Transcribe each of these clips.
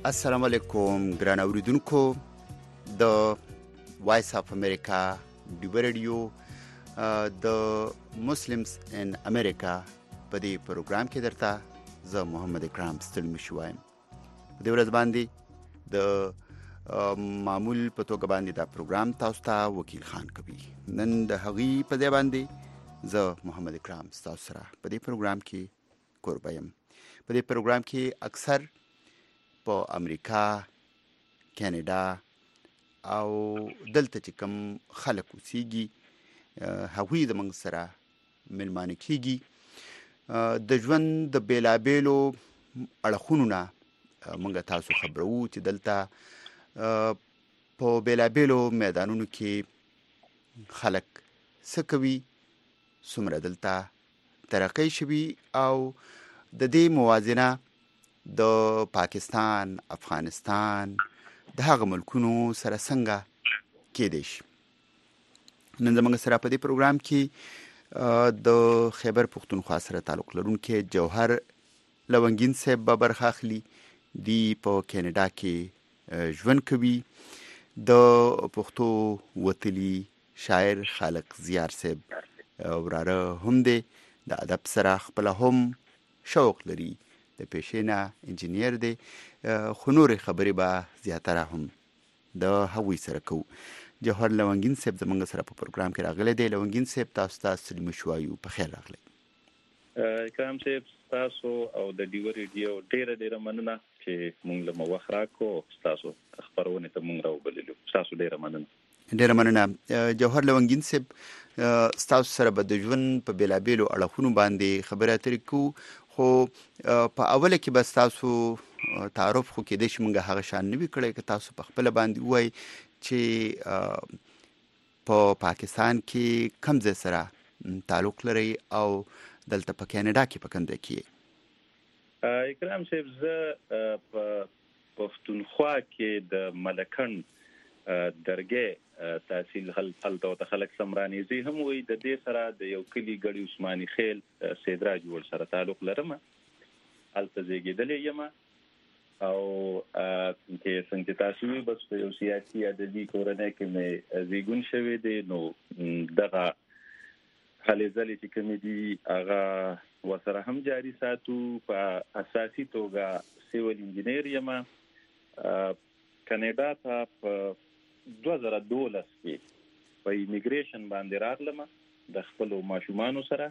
السلام علیکم ګران اوریدونکو د وایس اف امریکا د رادیو د مسلمز ان امریکا په دې پروګرام کې درته زه محمد اکرام ستړي مشوایم. په دې ورځ باندې د معمول په توګه باندې دا پروګرام تاسو ته وکیل خان کوي. نن د هغې په ځای باندې زه محمد اکرام تاسو سره په دې پروګرام کې کوربه یم. په دې پروګرام کې اکثر په امریکا، کاناډا او دلته چې کوم خلک اوسېږي هغوی زموږ سره میلمانه کېږي. د ژوند د بېلابېلو اړخونو نه موږ تاسو خبرو چې دلته په بېلابېلو میدانونو کې خلک څه کوي، څومره دلته ترقی شوي او د دې موازنه د پاکستان، افغانستان د هغه ملکونو سره څنګه کېدی شي. نن زموږ سره په دې پروګرام کې د خیبر پښتونخوا سره تعلق لرونکي جوهر لونګین صاحب به برخه اخلي. دی په کاناډا کې ژوند کوي. د پښتو وتلي شاعر خالق زیار صاحب وراره هم دی. د ادب سره خپله هم شوق لري، د پیشې نه انجینیر دی، خو نورې خبرې به زیاتره هم د هغوی سره کوو. جوهر لونګین صاحب زموږ سره په پروګرام کې راغلی دی. لونګین صاحب تاسو ته ستړي مه شوایو، په خیر راغلی. اکرام صاحب تاسو او د ډیو ریډیو ډیره مننه چې موږ له وخت راکړو، تاسو خبرونه ته موږ راوبللو. تاسو ډیره مننه. جوهر لونګین صاحب تاسو سره به د ژوند په بېلابېلو اړخونو باندې خبرې اترې کوو، خو په اوله کې به تاسو تعارف خو کېدای شي موږ هغه شان نه وي کړی که تاسو په خپله باندې ووایئ چې په پاکستان کې کوم ځای سره تعلق لرئ او دلته په کاناډا کې په کوم ځای کې؟ اکرام صاحب زه په پښتونخوا کې د ملکن درګې تحصیل هلته ورته خلک سمرانیزي هم وایي. د دې سره د یو کلي ګړي عثماني خیل سیدراج ول سره تعلق لرم. هلته زیږېدلی یم او چې څنګه تاسو وی بس په یو سیاسي ادبي کورنۍ کې مې زیږون شوی دی. نو دغه هلې ځلې چې کومې دي هغه ورسره هم جاري ساتو. په اساسي توګه سیول انجینیر یم. کاناډا ته په 2012 کې په ایمیګریشن باندې راغلم د خپل ماشومانو سره.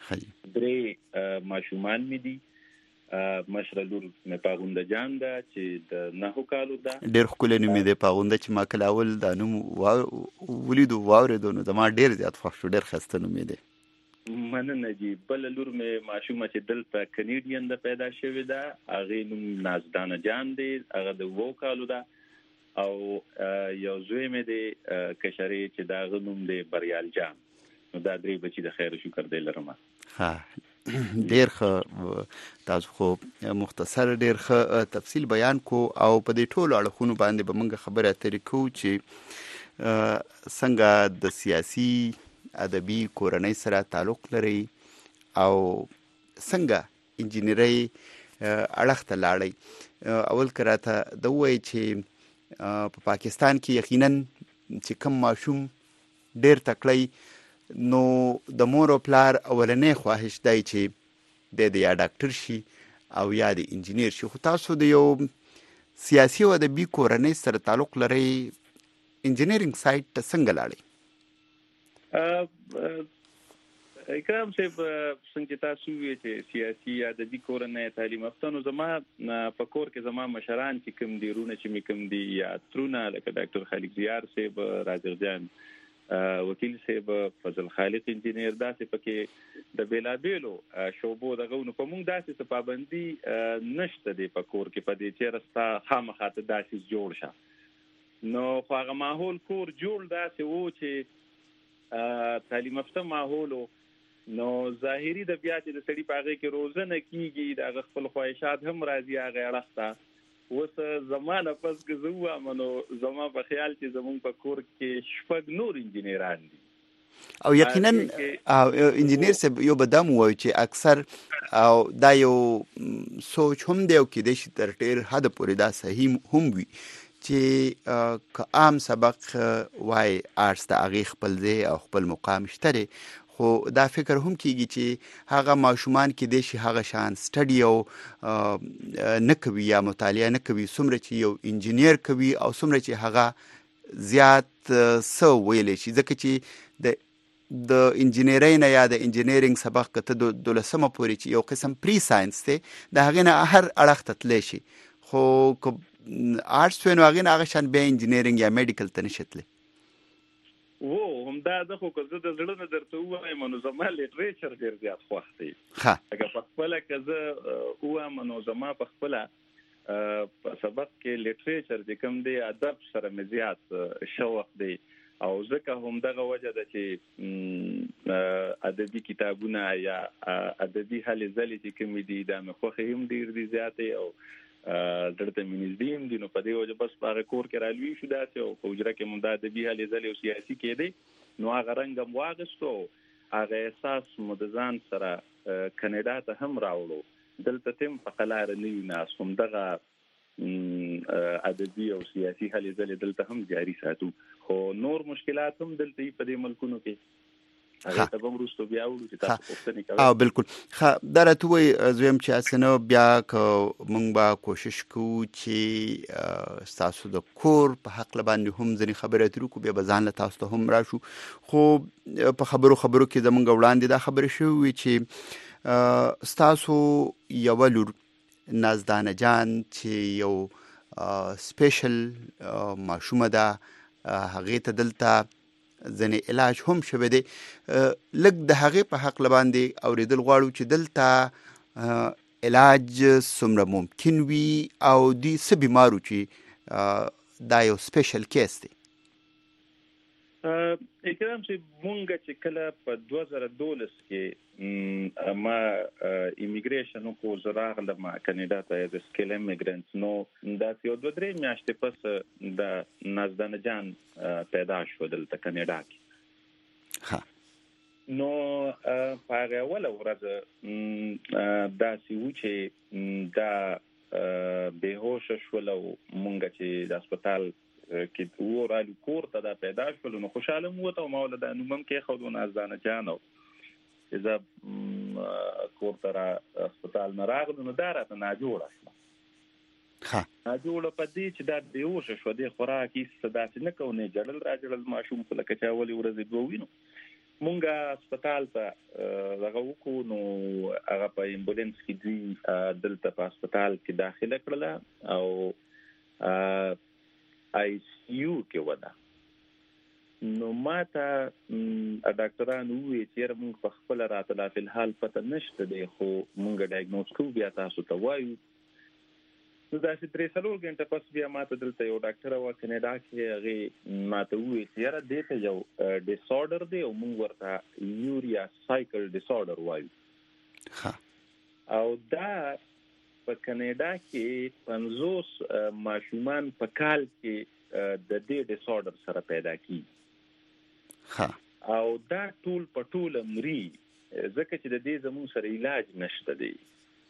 3 ماشومان مې دي. مشره لور مې پاغونده جان ده چې د 9 کالو ده. ډېر ښکلی نوم یې دی پاغونده، چې ما کله اول دا نوم ولیدو واورېدو نو زما ډېر زیات خوښ شو. ډېر ښایسته نوم یې دی. مننه جی. بله لور مې ماشومه چې دلته کنیډین ده پیدا شوې ده، هغې نوم نازدانه جان دی، هغه د 7 کالو ده. او یو زوی مې دی کشرې چې دا هغه نوم دی بریال جان. نو دا 3 بچي د خیر شکر دی لرم. ډېر ښه. تاسو خو مختصر ډېر ښه تفصیل بیان کو او په دې ټولو اړخونو باندې به موږ خبرې اترې کوو چې څنګه د سیاسي ادبي کورنۍ سره تعلق لري او څنګه انجینرۍ اړخ ته لاړئ. اول که راته د ووایئ چې په پاکستان کې یقیناً چې کوم ماشوم ډېر تکړی نو د مور او پلار اولنی خواهش دی چې د یا ډاکټر شي او یا د انجینیر شي. خو تاسو د یو سیاسي او ادبي کورنۍ سره تعلق لرئ، انجینیرینګ سایډ ته څنګه لاړئ؟ اکرام صاحب څنګه تاسو وی چې سیاسي ادبي کورنۍ تعلیم یافتانو زما په کور کې زما مشران چې کوم دي رونه چې کوم دي یا ترونه لکه ډاکټر خالق زیار صاحب، راجر جان وکیل صاحب، فضل خالق انجینیر، داسې پکې د بیلابیلو شوبو دغه نو په موږ داسې څه پابندي نشته دی په کور کې په دې چې راستا خامخا ته داسې جوړ شه. نو خو هغه ماحول کور جوړ داسې وو چې تعلیم یافته ماحول نو ظاهري د بیا چې د سړي په هغې کې روزنه کېږي د هغه خپل خواهشات هم راځي هغې اړخ ته. اوس زما نفس که زه ووایم نو زما په خیال چې زمونږ په کور کې 6 نور انجینیران دي او یقینا انجینیر صاحب یو بدم وای چې اکثر او دا یو سوچ هم دی او کې د تر ډیر حد پورې دا صحیح هم وي چې که عام سبق وای آرټس د هغې خپل ځای او خپل مقام شته خو دا فکر هم کیږي چې هغه ماشومان کې د شي هغه شان سټډي او نه کوي یا مطالعه نه کوي څومره چې یو انجینیر کوي او څومره چې هغه زیات سو ویلی شي ځکه چې د انجینیرۍ نه یا د انجینیرینګ سبق که ته دولسمه پورې چې یو قسم پری ساینس دی د هغې نه هر اړخ ته تللی شي خو که آرټس وي نو هغې نه هغه شان بیا انجینیرینګ یا میډیکل ته نشي تللی همدا ده خو که زه د زړه نه درته ووایم نو زما لیټریچر ډېر زیات خوښ دی لکه په خپله که زه ووایم نو زما په خپله په سبق کې لیټریچر چې کوم دی ادب سره مې زیات شوق دی او ځکه همدغه وجه ده چې ادبي کتابونه یا ادبي هلې ځلې چې کومې دي دا مې خوښې هم ډېر دي زیاتې او درته مې نږدې هم دي نو په دې وجه بس په هغه کور کې رالوي شو داسې او په حجره کې مو دا ادبي هلې ځلې او سیاسي کېدی نو هغه رنګ هم واخیستو هغه احساس مو د ځان سره کاناډا ته هم راوړو دلته هم په قلاره نه یو ناست همدغه ادبي او سیاسي هلې ځلې دلته هم جاري ساتو خو نور مشکلات هم دلته په دې ملکونو کې هغه ته به وروسته بیا وړو چې تاسو پوښتنې کوئ او بالکل دا راته ووایي زویم چې اسنه بیا که موږ به کوشش کوو چې ستاسو د کور په حقله باندې هم ځینې خبرې اترې وکړو بیا به ځان له تاسو ته هم راشو خو په خبرو کې زموږ وړاندې دا خبرې شوې وي چې ستاسو یوه لور نازدانه جان چې یو سپیشل ماشومه ده هغې ته دلته ځنې علاج هم شوی دی لږ د هغې په حقله باندې اورېدل غواړو چې دلته علاج څومره ممکن وي او دوی څه بیمارو چې دا یو سپیشل کیس دی اکرام چې مونږ چې کله په 2012 کې ما ایمیګریشن وکړو زه راغلم کاناډا ته ایز سکیل ایمیګرنټ نو داسې یو 2-3 میاشتې پس د نازدانه جان پیدا شو دلته کاناډا کې نو په هغه اوله ورځ داسې و چې دا بېهوشه شول او مونږ چې د هسپتال کې ورالو کور ته دا پیدا شول نو خوشاله مو وته او ما ولدا نو مم کې خو نازدانه جانو اذا کور ته هسپتال نه راغلو نو دا راته نه جوړه شو جوړه په دې چې دا بېهوشه شو د خوراکي صداسې نه کوي جړل راجړل ماشوم په لکه چا ولې ورځې دوه وینو مونږه هسپتال ته دغه وکړو نو هغه په امبولانس کې دوی دلته په هسپتال کې داخله کړله او آی سی یو کې وده نو ما ته ډاکټرانو وویل چې موږ په خپل راته لا فی الحال پته نشته دی خو موږ ډایګنوز کوو بیا تاسو ته وایو نو داسې 3-4 غنټه پس بیا ما ته دلته یو ډاکټر و کاناډا کې هغې ما ته وویل چې یاره دې ته یو ډیسارډر دی او موږ ورته یوریا سایکل ډیسارډر وایو او دا په کاناډا کې 50 ماشومان په کال کې د دې ډیسارډر سره پیدا کیږي او دا ټول په ټول مري ځکه چې د دې زمون سره علاج نشته دی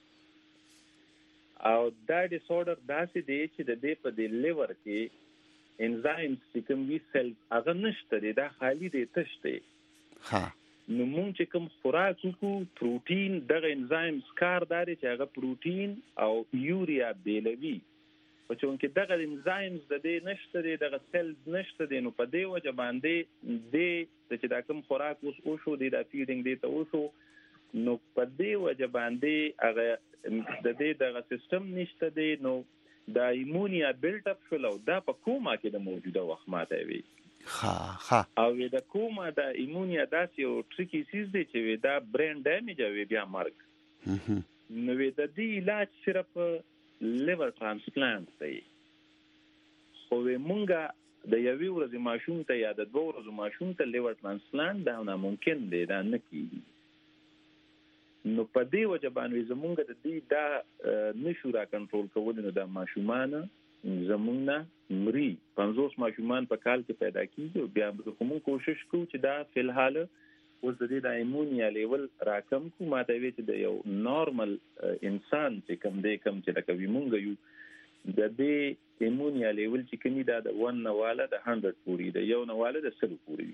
او دا ډیسارډر داسې دی چې د دې په دې لیور کې انزایمز چې کوم وی سیل هغه نشته دی دا خالی دی تش دی نو مونږ چې کوم خوراک وکړو پروتین دغه انزایمز کار داري چې هغه پروتین او یوریا بیلوي په چونکې دغه انزایمز د دې نشته دی دغه سیلز نشته دی نو په دې وجه باندې د چې دا کوم خوراک اوس وشو دی دا فیډینګ دی ته وشو نو په دې وجه باندې هغه د دې دغه سیستم نشته دی نو دا ایمونیا بیلټ اپ شول او دا په کومه کې د موجوده وخت ماته وي او د کومه د ایمونیا داسې یو ټریکی سیز دی چې دا برین ډیمیج او بیا مرګ نو د دې علاج صرف لیور ترانسپلانت دی خو مونږه د یوې ورځې ماشوم ته یا د 2 ورځو ماشوم ته لیور ترانسپلانت دا ناممکن دی دا نه کیږي نو په دې وجه باندې زمونږ د دې دا نشو را کنټرول کول نو د ماشومان زمونږ نه مري 50 ماشومان په کال کې پیدا کیږي. بیا موږ کوشش کوو چې دا فلحال اوس د دې د ایمونیا لیول راکم کو. ماته وی چې د یو نارمل انسان چې کم چې لکه وی مونږ یو د دې ایمونیا لیول چې کمی دا د 1 نواله د 100 پوري د یو نواله د 100 پوري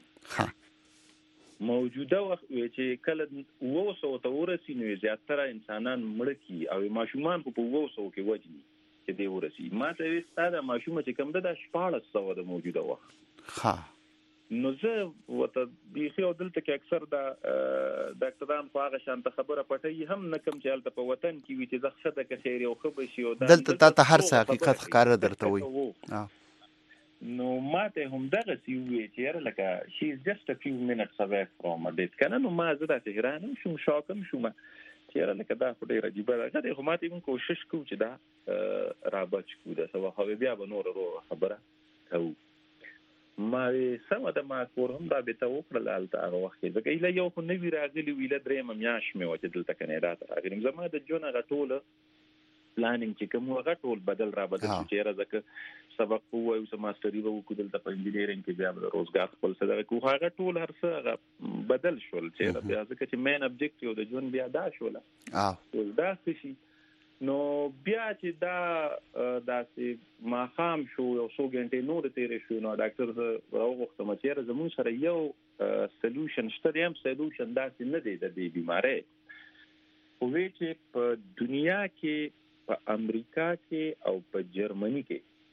موجوده وخت چې کله 200 ته ورسي نو زیاتره انسانان مړ کی او ماشومان په 200 کې وځي چې دی ورسي. ماته وی ستاسو ماشوم چې کم د 1400 د موجوده وخت نو زه وته بيخي او دلته کې اکثر د ډاکټران په هغه شان خبره پټي هم نه کم چې الته په وطن کې وي چې زه خده کې خیر او خبر شي او دلته ته هر څه حقیقت ښکار درته وي. نو ماته هم دغه سی وی چې لکه شي از جست ا فیو منټس اوی فرام ا ډیت کنه. نو ما زه د تهران شوم شاکم شوم چې لکه دا په ډیره عجیبه راځي. خو ماته هم کوشش کوم چې دا رابچ کو دا سبا خو بیا به نور خبره کوو. ما سم د ما کور هم دا به ته وکړل الته هغه وخت کې ځکه یو خو نوی راغلی ویله درې میاش مې و چې دلته کنه راته راغلم. زما د جون غټوله پلانینګ چې کوم غټول بدل را بدل چې راځکه سبق وایو سم ماستری وو کو دلته په انجینرینګ کې بیا د روزګار خپل سره کو هغه ټول هر څه بدل شول چې بیا ځکه چې مین ابجیکټیو د جون بیا دا شول دا څه نو بیا چې دا داسې ما خام شو یو څو غنټې نور تیرې شو نو ډاکټر راوغوښتم چې زموږ سره یو سولوشن شته. هم سولوشن داسې نه دی د دې بیماری خو وی چې په دنیا کې په امریکا کې او په جرمني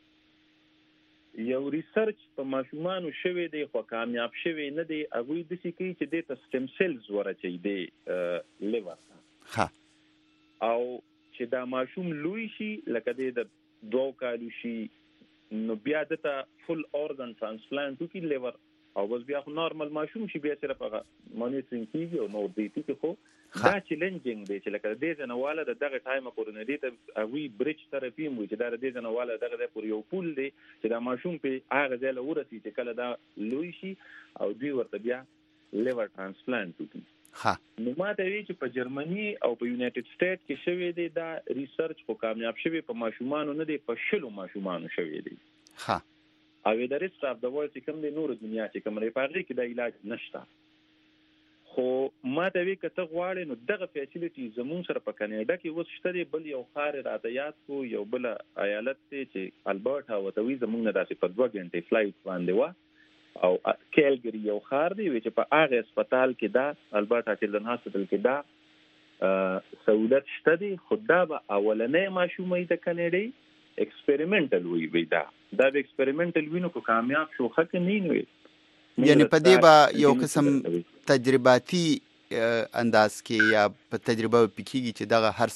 کې یو ریسرچ په ماشومانو شوی دی خو کامیاب شوی نه دی. هغه د څه کوي چې د سټیم سیلز ورچي دی لیور او چې دا ماشوم لوی شي لکه د 2 کالو شي نو بیا دته فل اورګن ترانسپلانټ وکړي لیور او بس بیا خو نارمل ماشوم شي بیا صرف هغه مانیټرینګ کیږي او نو دې ته خو دا چیلنجینګ دی چې لکه دې جنواله دغه ټایم پورې دې ته اوی بریج تراپی مو چې دا دې جنواله دغه پورې یو پول دی چې دا ماشوم په هغه ځای له ورسي چې کله دا لوی شي او دوی ورته بیا لیور ترانسپلانټ وکړي. نو ماته وی چې په جرمني او په یونایټډ سټیټ کې شوی دی دا ریسرچ خو کامیاب شوی په ماشومانو نه دی په شلو ماشومانو شوی دی. او د ریسټ اف د ورلد چې کوم د نور دنیا چې کوم ریپارټي کې د علاج نشته. خو ماته وی کته غواړي نو دغه فیسیلیټي زمون سره په کنیډا کې وس شته بل یو خار راته یاد کو یو بل ایالت چې البرټا وتوي زمون نه داسې په 2 غنټې فلایټ باندې و او کیلګری یو خار دی چې په هغه هسپتال کې دا البرټا چلډرن هاسپټل کې دا سہولت شته دی. خدا به اولنې ماشومې د کنیډي ایکسپریمنټل وی دا ایکسپریمنټل وینو کو کامیاب شو خک نه وي یعنی په دې با یو قسم تجرباتي انداز کې یا په تجربه پکېږي چې دغه هر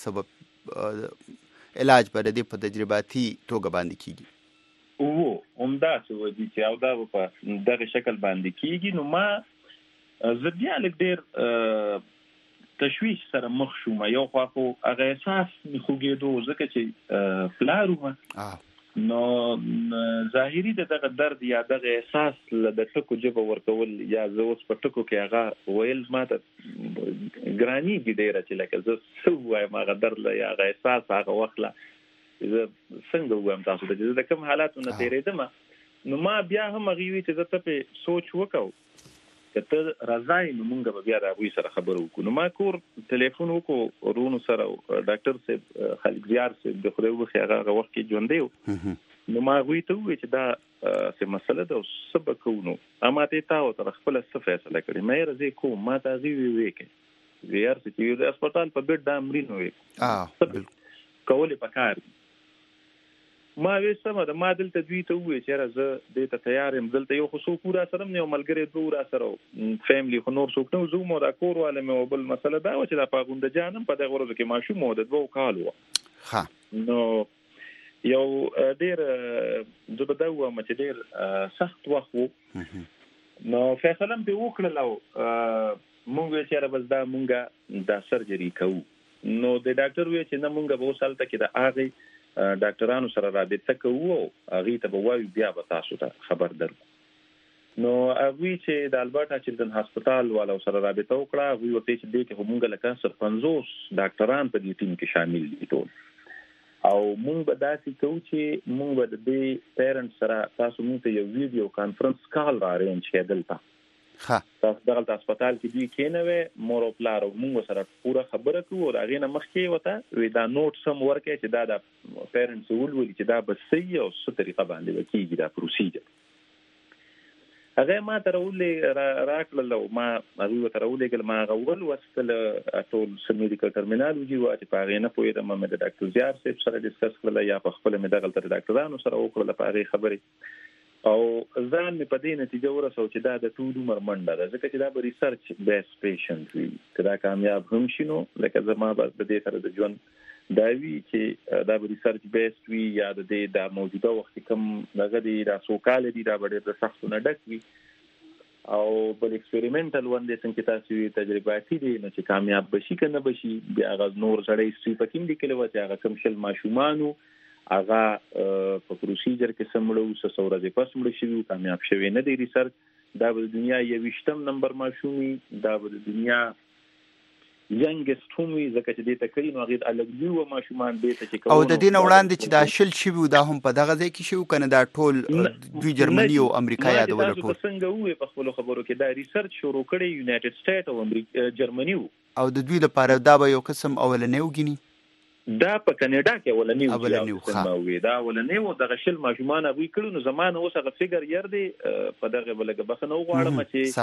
سبب علاج پر دې په تجرباتي توګه باندې کیږي او همدا څه ودی چې او دا په دغه شکل باندې کیږي. نو ما زبیا لک ډیر تشویش سره مخ شوم یو خو هغه احساس خوګېدو ځکه چې پلارو نو ظاهري دغه درد یا دغه احساس د ټکو جبه ورکول یا زه اوس په ټکو کې هغه ویل ماته ګرانی دي ډیره چې لکه زه څه وایم هغه درد یا هغه احساس هغه وخت لا زه څنګه وایم تاسو ته د کوم حالاتو نه تیرېدم. نو ما بیا هم غوي چې زه ته په سوچ وکاو کته راځي نو مونږ به بیا د ابوي سره خبرو وکړو. نو ما کور ټلیفون وکړو ورونو سره ډاکټر صاحب خالد زیار صاحب د خدای وخت هغه وخت کې ژوند دی. نو ما غوي ته وی چې دا څه مسله ده او سبق کوو اما ته تاسو تر خپل څه فیصله کړی مې راځي کوم ما ته غوي وکړي زیار چې د هسپتال په بیډ د امرینو وي کولې پکار ما وې سم د ما دلته دوی ته وې چې راځه دې ته تیار يم دلته یو خصو پورا سره نه ملګری دوه را سره فیملی خو نور څوک نو زوم او دا کور والا مې وبل مسله دا و چې دا پاغوند جانم په دغه ورځ کې ماشوم مو د 2 کالو نو یو ډیر زبداوه مچ ډیر سخت وخت نو فیصله به وکړل او مونږ چې را بس دا مونږه دا سرجری کوو. نو د ډاکټر وی چې نه مونږه به وسالته کې د هغه ډاکټرانو سره رابطه کوو هغه ته به وایو بیا به تاسو ته خبر درکو. نو هغه چې د البرټا چلډرن هسپتال والو سره رابطه وکړه هغه ورته چې دې کې همغه لکه 50 ډاکټران په دې ټیم کې شامل دي ټول او مونږ به داسې کوو چې مونږ به د دې پیرنټ سره تاسو مونږ ته یو ویډیو کانفرنس کال را ارینج کړئ دلته تاسو دغه هسپتال کې دوی کېنوي مور او پلار مونږ سره پوره خبره کوو او هغه نه مخکې وته وی دا نوٹ سم ورکړي چې دا د پیرنټس ولولي چې دا به صحیح او څه طریقه باندې وکړي دا پروسیجر هغه ما تر ولې راکړل او ما هغه تر ولې ما غوړل وسل ټول سمیډیکل ټرمینالوجي او چې پاره نه پوهېدم مې د ډاکټر زیار صاحب سره ډیسکس کړل یا په خپل مې دغه تر ډاکټرانو سره وکړل په هغه خبرې او ځان مې په دې نتیجه ورسو چې دا د ټول عمر منډه ده ځکه چې دا به ریسرچ بیس پیشنټ وي که دا کامیاب هم شي نو لکه زما به د دې سره د ژوند دا وي چې دا به ریسرچ بیس وي یا د دې دا موجوده وخت کوم دغه دی دا سوکاله دي دا به ډېر سختو نه ډک وي او بل ایکسپریمنټل ونده څنګه تاسو تجرباتي دي نو چې کامیاب بشي کنه بشي بیا غو نور سره هیڅ پکې نه کېلو چې هغه کم شل ماشومانو هغه په پروسیجر کې سمړو سورځي پس مړ شي کامیاب شوی نه دی ریسرچ دا د دنیا یو 20م نمبر ماشومي دا د دنیا ینګست همي ځکه چې د تکرین او غیر الګ یو ماشومان به ته چې او د دین وړاندې چې دا شل شي دا هم په دغه ځای کې شي کنه دا ټول دوی جرمني او امریکا یاد ول ټول څنګه وې په خپل خبرو کې دا ریسرچ شروع کړي یونایټډ سټیټ او امریکا جرمني او د دوی لپاره دا به یو قسم اولنې وګینی دا په کاناډا کې ولنی وي دا ولنی و د غشل ماشومان ابوي کړو نو زمانه اوس هغه فګر ير دی په دغه بلګه بخنه وغواړم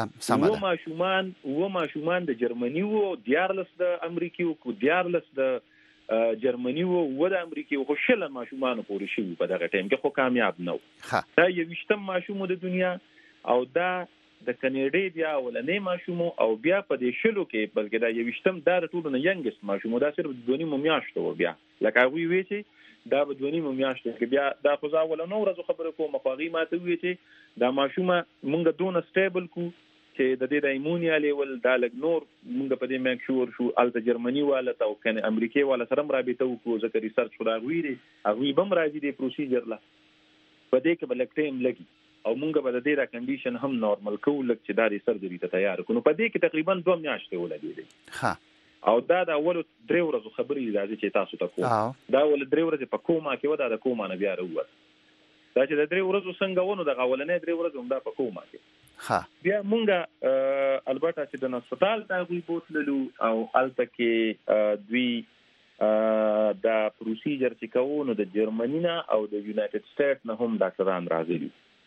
چې و ماشومان د جرمني و دیارلس د امریکای او دیارلس د جرمني و د امریکای او شل ماشومان پورې شي په دغه ټیم کې خو کامیاب نه و دا یو 20م ماشوم د دنیا او دا د کاناډا بیا ولنې ماشوم او بیا په دې شلو کې بلکې دا یو 20م دا ټول نه ینګست ماشوم دا صرف د 2 میاشتو بیا لکه وی چې دا په 2 میاشتو کې بیا دا خو ځاول نو ورځو خبره کوم مخاغي ماته وی چې دا ماشوم مونږ دونه سټیبل کو چې د دې د ایمونیا لیول دا لګ نور مونږ په دې میک شور شو الته جرمني والا او کنه امریکای والا سره رابطه وکړو ځکه ریسرچ خو راغوي دي هغه بم راځي د پروسیجر لا په دې کې بل ټیم لګي او مونږ به د دې را کنډیشن هم نورمال کوو لکه چې دا سرجري ته تیار کړو په دې کې تقریبا 2 میاشتې ولګېدې او دا د اول 3 ورځې خبرې راځي چې تاسو ته کوم دا ول 3 ورځې په کومه کې ودا د کومه نه بیا راووت دا چې د 3 ورځې څنګه ونه د غولنې 3 ورځې هم دا په کومه کې بیا مونږ البته چې د هسپتال ته غوي بوتللو او الته کې دوی دا پروسیجر چې کوو د جرمني نه او د یونایټډ سټیټ نه هم ډاکټران راغلي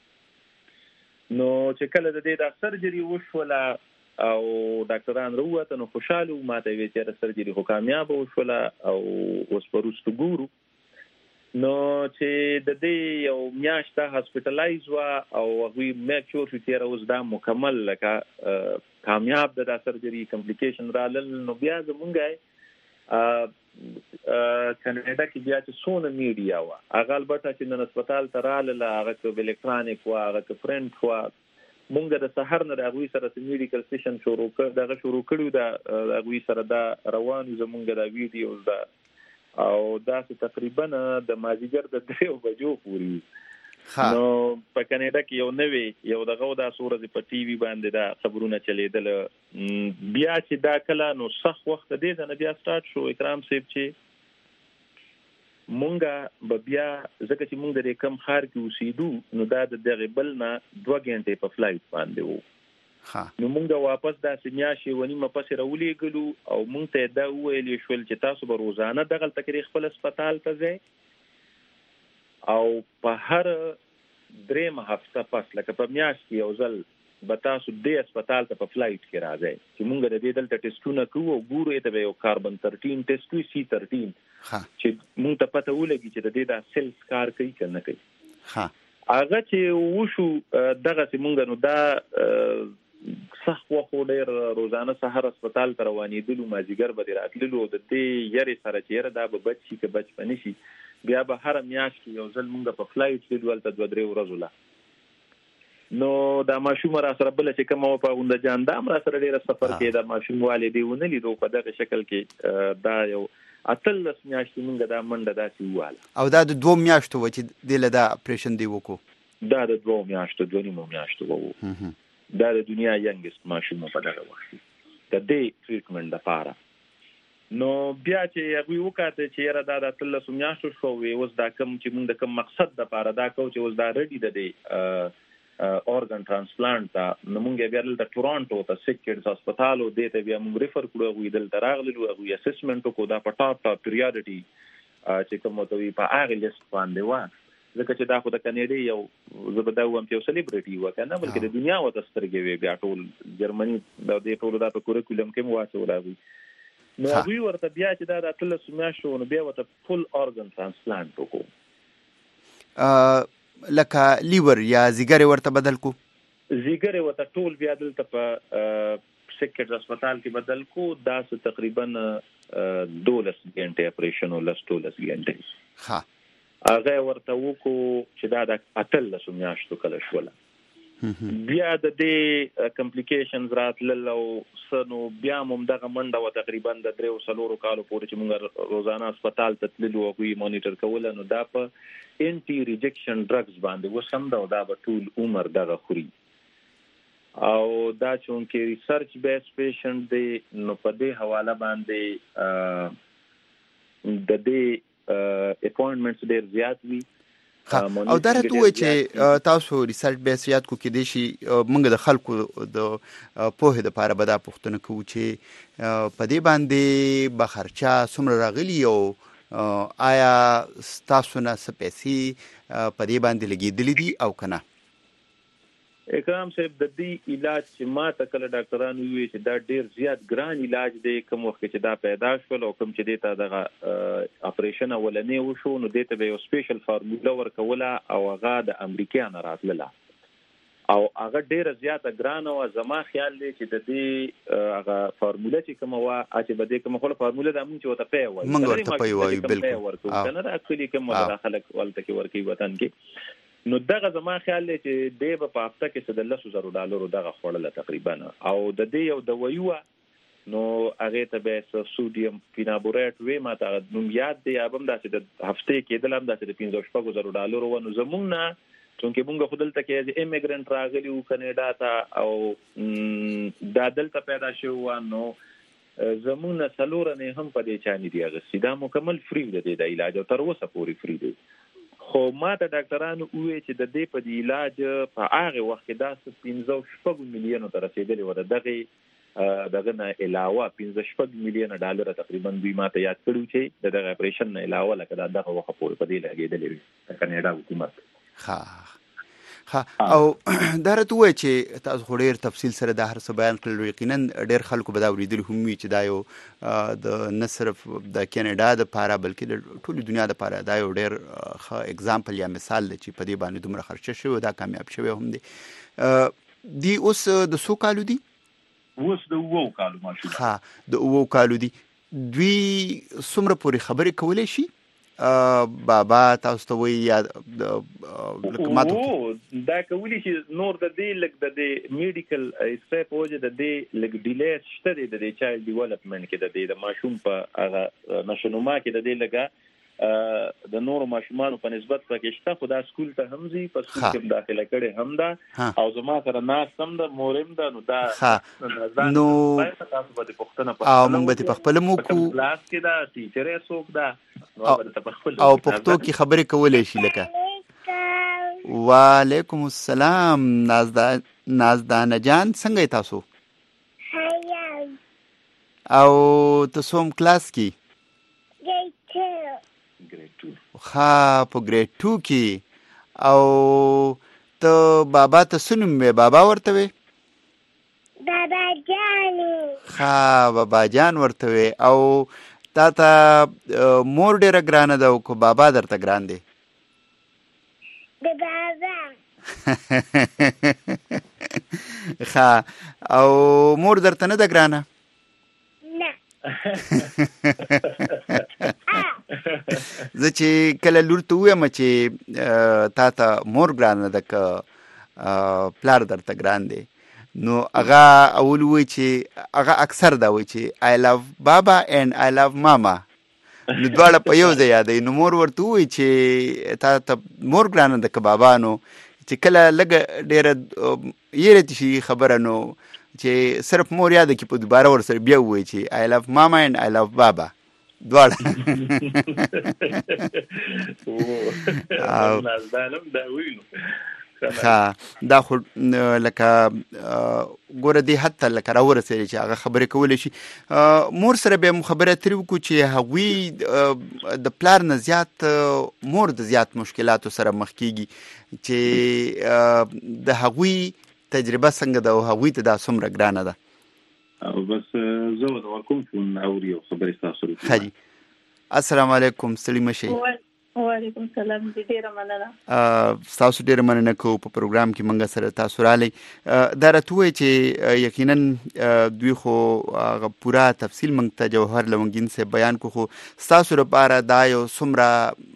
نو چې کله د دې د سرجري وشوله او ډاکټران وروته نو خوشاله ماته وی چې د سرجري خو کامیاب وشوله او اوس پروستو ګورو نو چې د دې یو میاشته هسپټلایز وا او هغه میک شور چې اوس دا مکمل لکه کامیاب د سرجري کمپلیکیشن رالل نو بیا زمونږه کاناډا کې بیا چې سونه میډیا وا هغه البته چې نن هسپتال ته رااله هغه په الکترونیک وا هغه پرنټ وا مونږ د سحر نه راغوي سره میډیکل سیشن شروع کړو دا راغوي سره دا روانو زمونږ دا ویډیوز دا او دا تقریبا د مازیګر د 3 بجو پوری نو په کاناډا کې یو نوې یو دغه د سورې په ټي وي باندې دا خبرونه چلیدل بیا چې دا کله نو صح وخت دې نه بیا سٹارټ شو اکرام صاحب چې مونږه بیا ځکه چې مونږ د کم خار کې اوسېدو نو دا د دغه بل نه 2 غنټې په فلایټ باندې وو نو مونږ واپس دا سمیاشي ونی مپسې راولېګلو او مونږ ته دا ویلې شول چې تاسو به روزانه دغه تقریر خپل هسپتال ته ځئ او په هر 3 هفته پس لکه په میاشت کې یو ځل به تاسو د هسپتال ته په فلایټ کې راځئ چې مونږ د دې دلته ټیسټونه کوو او ګورو ته یو کاربن 13 ټیسټ وي C13 چې مونږ ته پته ولګي چې د دې د سیلز کار کوي کنه کوي هغه چې وشو دغه چې مونږ نو دا صح وخت ډیر روزانه سحر هسپتال ته روانېدلو مازیګر به راتللو د دې یاري سره چې دا به بچي کې بچ پني شي بیا به هر میاشت کې یو ځل مونږ په فلایټ کې ولته 2-3 ورځې لا نو دا ماشوم را سره بل چې کومه په غونډه جان دا را سره ډیر سفر کې دا ماشوم والدي ونه لیدو په دغه شکل کې دا یو اتل میاشتې مونږ دا منډه داسې واله او دا د 2 میاشتو و چې دله دا اپریشن دی وکړو دا د 2 میاشتو 2 میاشتو وو دا د دنیا ینګست ماشوم په دغه وخت د دې ټریټمنټ لپاره نو بیا چې هغوی وکاته چې یاره دا د 13 میاشتو شو وي، اوس دا کوم چې موږ د کوم مقصد دپاره دا کوو چې اوس دا ریډي د دې اورګن ترانسپلانټ ته، نو موږ بیا دلته ټورانټو ته سیک کډز هسپتال و دې ته بیا موږ ریفر کړو، هغوی دلته راغللو، هغوی اسسمنټ وکړو، دا په ټاپ پریورټي چې کوم ورته وي په هغې لیست باندې وه، ځکه چې دا خو د کانیډا یو زه به دا ووایم چې یو سلیبریټي وه که نه، بلکې د دنیا ورته سترګې وې، بیا ټول جرمني د دې ټولو دا په کورکولم کې مو واچول هغوی. نو هغوی ورته بیا چې دا د 13 میاشتو نو بیا ورته فل اورګن ترانسپلانټ وکړو، لکه لیور یا ځیګر ورته بدل کو، ځیګر ورته ټول بیا دلته په سیکټ هسپتال کې بدل کو، دا تقریبا 12 غنټې اپریشن او 12 غنټې هغه ورته وکړو چې دا د 18 میاشتو کله شوله. بیا د دې کمپلیکیشنز راتلل او سنو بیا موږ دغه منډه و تقریبا د 3-4 کالو پورې چې موږ روزانه هسپتال ته تللو او وی مانیټر کوله، نو دا په انټي ریجکشن ډرګز باندې وسم دا به ټول عمر دغه خوري، او دا چونکې ریسرچ بیس پیشنټ دی نو په دې حواله باندې د دې اپوینټمنټس ډېر زیات وي. او دا راته ووایي چې تاسو ریسرچ بیس یاد کو کېدای شي موږ د خلکو د پوهې دپاره به دا پوښتنه کوو چې په دې باندې به خرچه څومره راغلي او آیا ستاسو نه څه پیسې په دې باندې لګېدلي دي او که نه؟ اکرام صاحب د دې علاج چې ما ته کله ډاکټرانو وویل چې دا ډېر زیات ګران علاج دی، کوم وخت چې دا پیدا شول او کوم چې دې ته دغه اپریشن اولنی وشو نو دې ته به یو سپیشل فارموله ورکوله او هغه د امریکا نه راتلله او هغه ډېره زیاته ګرانه وه. زما خیال دی چې د دې هغه فارموله چې کومه وه چې به دې کومه خو فارموله دا مونږ چې ورته پی وایو، موږ ورته پی وایو، بالکل ورکوو که نه، دا کلي کوم دا خلک هلته کې ورکوي وطن کې، نو دغه زما خیال دی چې دی به په هفته کې څه د $10,000 دغه خوړله تقریبا، او د دې یو دوایي وه نو هغې ته به یې سودیم فینابوریټ وې، ما ته نوم یاد دی، یا به هم داسې د هفتې کېدل هم داسې د $15,000 وه. نو زمونږ نه چونکې مونږ خو دلته کې ایز امیګرنټ راغلي وو کاناډا ته او دا دلته پیدا شوي وه، نو زمونږ نه 4 نه هم په دې چا نه دي اخیستي، دا مکمل فری دی د علاج او تر اوسه پورې فری دی. خو ما ته ډاکټرانو وویل چې د دې په دې علاج په هغې وخت کې دا 15 میلیونو ته رسېدلې وه، د دغه نه علاوه $15 میلیونه تقریبا دوی ما ته یاد کړي چې د دغه اپریشن نه علاوه لکه دا دغه وخت پورې په دې لګېدلې وي د کاناډا حکومت. او دا راته ووایي چې تاسو خو ډېر تفصیل سره دا هر څه بیان کړل، یقینا ډېر خلکو به دا اورېدلي هم وي چې دا یو د نه صرف د کاناډا دپاره بلکې د ټولې دنیا دپاره دا یو ډېر ښه اګزامپل یا مثال دی چې په دې باندې دومره خرچه شوی دا کامیاب شوی هم دی. دی اوس د څو کالو دي؟ اوس د 7 کالو ماشوم. د 7 کالو دي. دوی څومره پورې خبرې کولی شي؟ بابا تاسو ته وایي یا دا کولی شي؟ نور د دې لږ د دې میډیکل هسټري په وجه د دې لږ ډیلی شته دی د دې چایلډ ډیولپمنټ کې، د دې د ماشوم په هغه نشونما کې د دې لږه د نورو ماشومانو په نسبت پکې شته، خو دا سکول ته هم ځي، په سکول کې داخله کړي هم ده او زما سره ناست هم ده، مورم ده، نو دا نو تاسو به پوښتنه په او موږ به په خپل مو کو کلاس کې دا ټیچرې څوک ده او پښتو کې خبرې کولای شي. لکه وعلیکم السلام نازدانه جان، څنګه تاسو؟ او تاسو هم کلاس کې؟ په ګریډ 2 کې. او ته بابا ته څه نوم وې؟ بابا ورته وې؟ بابا جان. بابا جان ورته وې. او تا ته مور ډېره ګرانه ده او که بابا درته ګران دی؟ د بابا. او مور درته نه ده ګرانه؟ زه چې کله لور ته ووایم چې تا ته مور ګرانه ده که پلار درته ګران دی، نو هغه اول وایي چې هغه اکثر دا وایي چې I love بابا and I love ماما، نو دواړه په یو ځای یادوي. نو مور ورته وایي چې تا ته مور ګرانه ده که بابا، نو چې کله لږه ډېره یېره شي خبره نو چې صرف مور یاد کی په دوباره ور سره بیا وای چې I love mama and I love baba دواړه دا خو لکه ګوره دی حتی لکه راورسېږي چې هغه خبرې کولی شي مور سره به خبره ترې وکړو چې هغوی د پلار نه زیات مور د زیات مشکلاتو سره مخ کېږي چې د هغوی تجربه څنګه ده او هغوی ته دا څومره ګرانه ده بس زه د کوم فون اوري او خبرې تاسو خدي السلام علیکم ستړي مشي وعلیکم السلام ډیره مننه تاسو ډیره مننه کوم په پروګرام کې منګه سره تاسو رالي دا راته چې یقینا دوی خو پورا تفصیل منګ ته جوهر لونګین سے بیان کو خو تاسو لپاره دا یو څومره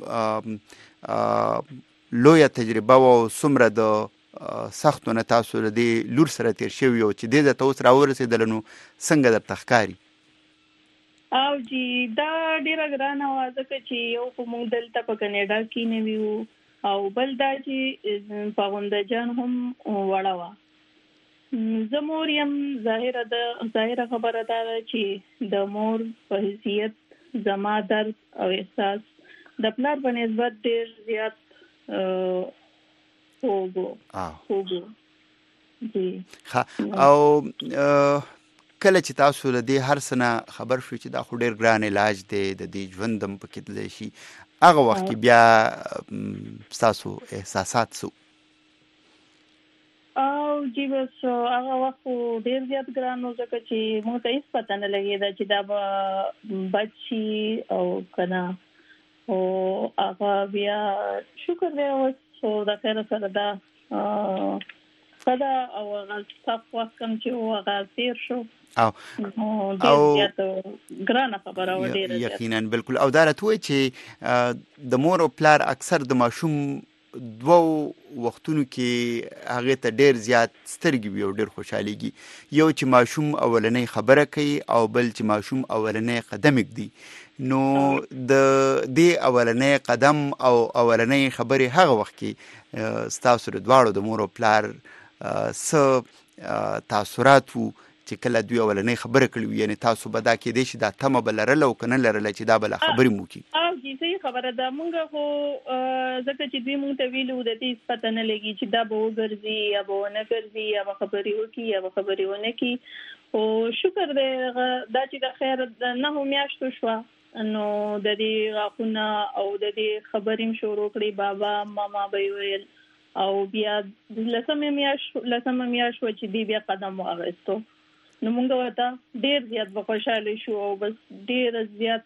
لویه تجربه او څومره د سختونه تاسو د لور سره تیر شوی او چې د تاسو راورسېدل نو څنګه د تخکاری او جی دا ډیره ګرانه و ځکه چې یو کوم دلته په کینیډا کې نه ویو او بل دا چې پاوند جان هم وړا و زموریم ظاهره خبره ده چې د مور په حیثیت زما درد او احساس د پلار په نسبت ډیر زیات هوګو جی او کله چې تاسو له دې هر څه نه خبر شو چې دا خو ډېر ګران علاج دی د دې ژوندم پکې تللی شي هغه وخت کې بیا ستاسو احساسات څه او جی بس هغه وخت ډېر زیات ګران و ځکه چې موږ ته هېڅ پته نه لګېده چې دا به بد شي او که نه او هغه بیا شکر دی اوس د خیره سره دا خدا او هغه سخت وخت کوم چې هغه تېر شو او ګرانه خبره و ډېره یقینا بالکل او دا راته وایي چې د مور او پلار اکثر د ماشوم دوو وختونو کې هغې ته ډېر زیات سترګې وي او ډېر خوشحالېږي یو چې ماشوم اولنۍ خبره کوي او بل چې ماشوم اولنۍ قدم ږدي نو د دې اولنۍ قدم او اولنۍ خبرې هغه وخت کې ستاسو د دواړو د مور او پلار څه تاثرات وو چې کله دوی اولنۍ خبره کړې وي یعنې تاسو به دا کېدی شي دا تمه به لرله او که نه لرله چې دا به له خبرې مو وکړي او جی صحیح خبره ده مونږ خو ځکه چې دوی مونږ ته ویلي وو د دې پته نه لګي چې دا به وګرځي یا به ونه ګرځي یا به خبرې وکړي یا به خبرې ونه کړي خو شکر دی دا چې د خیر نهو میاشتو شوه نو د دې غاښونه او د دې خبرې م شروع کړې بابا ماما به یې ویل او بیا لسمه میاشت وه چې دی بیا قدم واخیستو نو مونږ ورته ډېر زیات به خوشحاله شو او بس ډېره زیات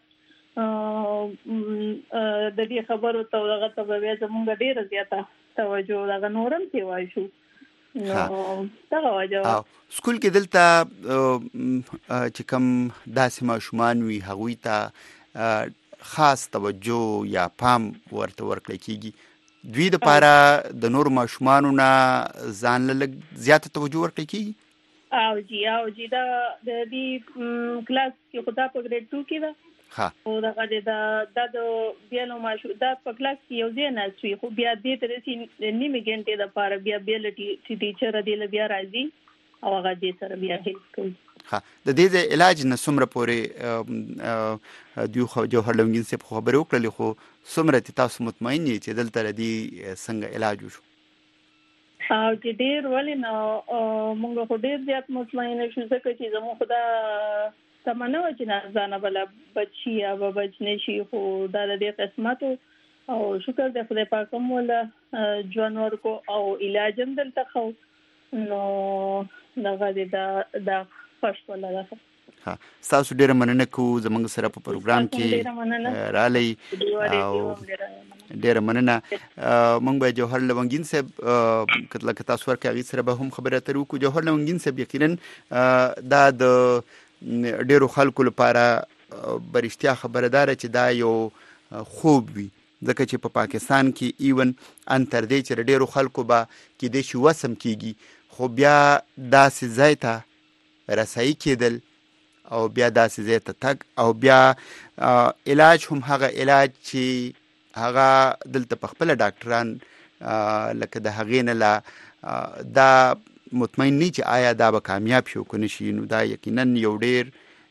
د دې خبرو ته دغه ته به بیا زمونږ ډېره زیاته توجه دغه نورم سیوای شو نو دغه وجه سکول کې دلته چې کوم داسې ماشومان وي هغوی ته خاص توجه یا پام ورته ورکړی کېږي دوی دپاره د نورو ماشومانو نه ځان له لږ زیاته توجه ورکړی کېږي او جی دا د دې کلاس کې خو دا په ګریډ 2 کې ده او دغه دا د بیا نو ماشو دا په کلاس کې یو ځای نه شوي خو بیا دې تر نیمه غنټې دپاره بیا ټیچر دې له بیا راځي او هغه دې سره بیا هیلپ کوي د دې علاج نه څومره پورې دوی خو جوهر لونګین صاحب خبرې وکړلې خو څومره تاسو مطمئن یې چې دلته د دې څنګه علاج وشو او چې ډېر ولې نه مونږ خو ډېر زیات مطمئن شو ځکه چې زموږ خو دا تمه نه وه چې نازانه بله بچ شي یا به بچ نه شي خو دا د دې قسمت او شکر دی خدای پاک هم وله ژوند ورکو او علاج هم دلته ښه نو دغه دی دا خوښ وله ده ستاسو ډېره مننه کوو زموږ سره په پروګرام کې رالی او ډېره مننه موږ به جوهر لونګین صاحب لکه تاسو ورکړئ هغې سره به هم خبرې اترې وکړو جوهر لونګین صاحب یقینا دا د ډېرو خلکو لپاره برشتیا خبره داره چې دا یو خوب وي ځکه چې په پاکستان کې ایون ان تر دې چې ډېرو خلکو به کېدای شي وسم کېږي خو بیا داسې ځای ته رسایي کېدل او بیا داسې ځای ته تګ او بیا علاج هم هغه علاج چې هغه دلته په خپله ډاکټران لکه د هغې نه لا دا مطمئن نه چې آیا دا به کامیاب شي که نشي. نو دا یقینا یو ډېر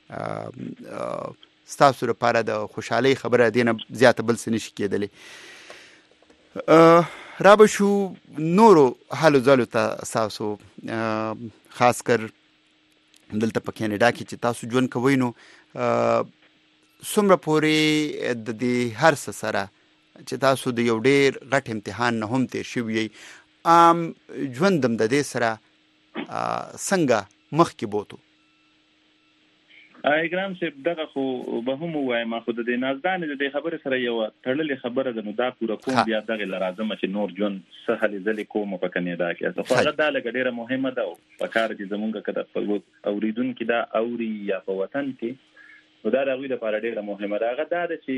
ستاسو لپاره د خوشحالۍ خبره دی نه زیاته بل څه نشي کېدلی. را به شو نورو حالو ځالو ته ستاسو خاص کر دلته په کینیډا کې چې تاسو ژوند کوئ نو څومره پورې د دې هر څه سره چې تاسو د یو ډېر غټ امتحان نه هم تېر شوي یئ عام ژوند هم د دې سره څنګه مخکې بوتو؟ اکرام صاحب دغه خو به هم ووایم خو د دې نازدانې د دې خبرې سره یوه تړلې خبره ده نو دا پوره کوم بیا دغې له راځم چې نور ژوند څه هلې ځلې کوم په کینیډا کې خو هغه دا لږه ډېره مهمه ده او په کار چې زمونږ که د اورېدونکي دا اوري یا په وطن کې نو دا د هغوی لپاره ډېره مهمه ده. هغه دا ده چې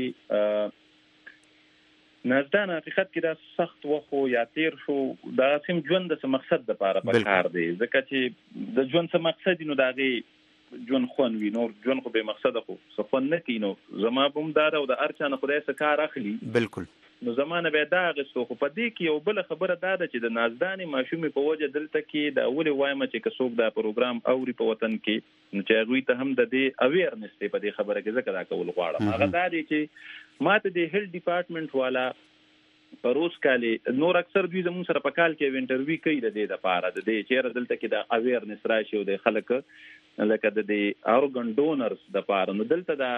نازدان حقیقت کې دا سخت وخت یا تیر شو دا سیم ژوند د څه مقصد دپاره په کار دی ځکه چې د ژوند څه مقصد وي نو د هغې ژوند خوند وي. نور ژوند خو بې مقصده خو څه خوند نه کوي. نو زما به هم دا ده او د هر چا نه خدای څه کار اخلي بلکل نو زما نه به یې دا اخیستو. خو په دې کې یو بله خبره دا ده چې د نازدانې ماشومې په وجه دلته کې دا ولې وایم چې که څوک دا پروګرام اوري په وطن کې نو چې هغوی ته هم د دې اویرنس دی په دې خبره کې ځکه دا کول غواړم. هغه دا دی چې ما ته د هیلث ډپارټمنټ والا په روز کالې نور اکثر دوی زموږ سره په کال کې یو انټرویو کوي د دې دپاره د دې چېرې دلته کې د اویرنس راشي او د خلک لکه د دې ارګن ډونرز دپاره. نو دلته د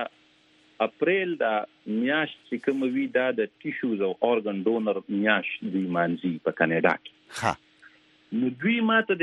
اپریل د میاشت چې کومه وي دا د ټیشوز او ارګن ډونر میاشت دوی مانځي په کینیډا کې. نو دوی ما ته د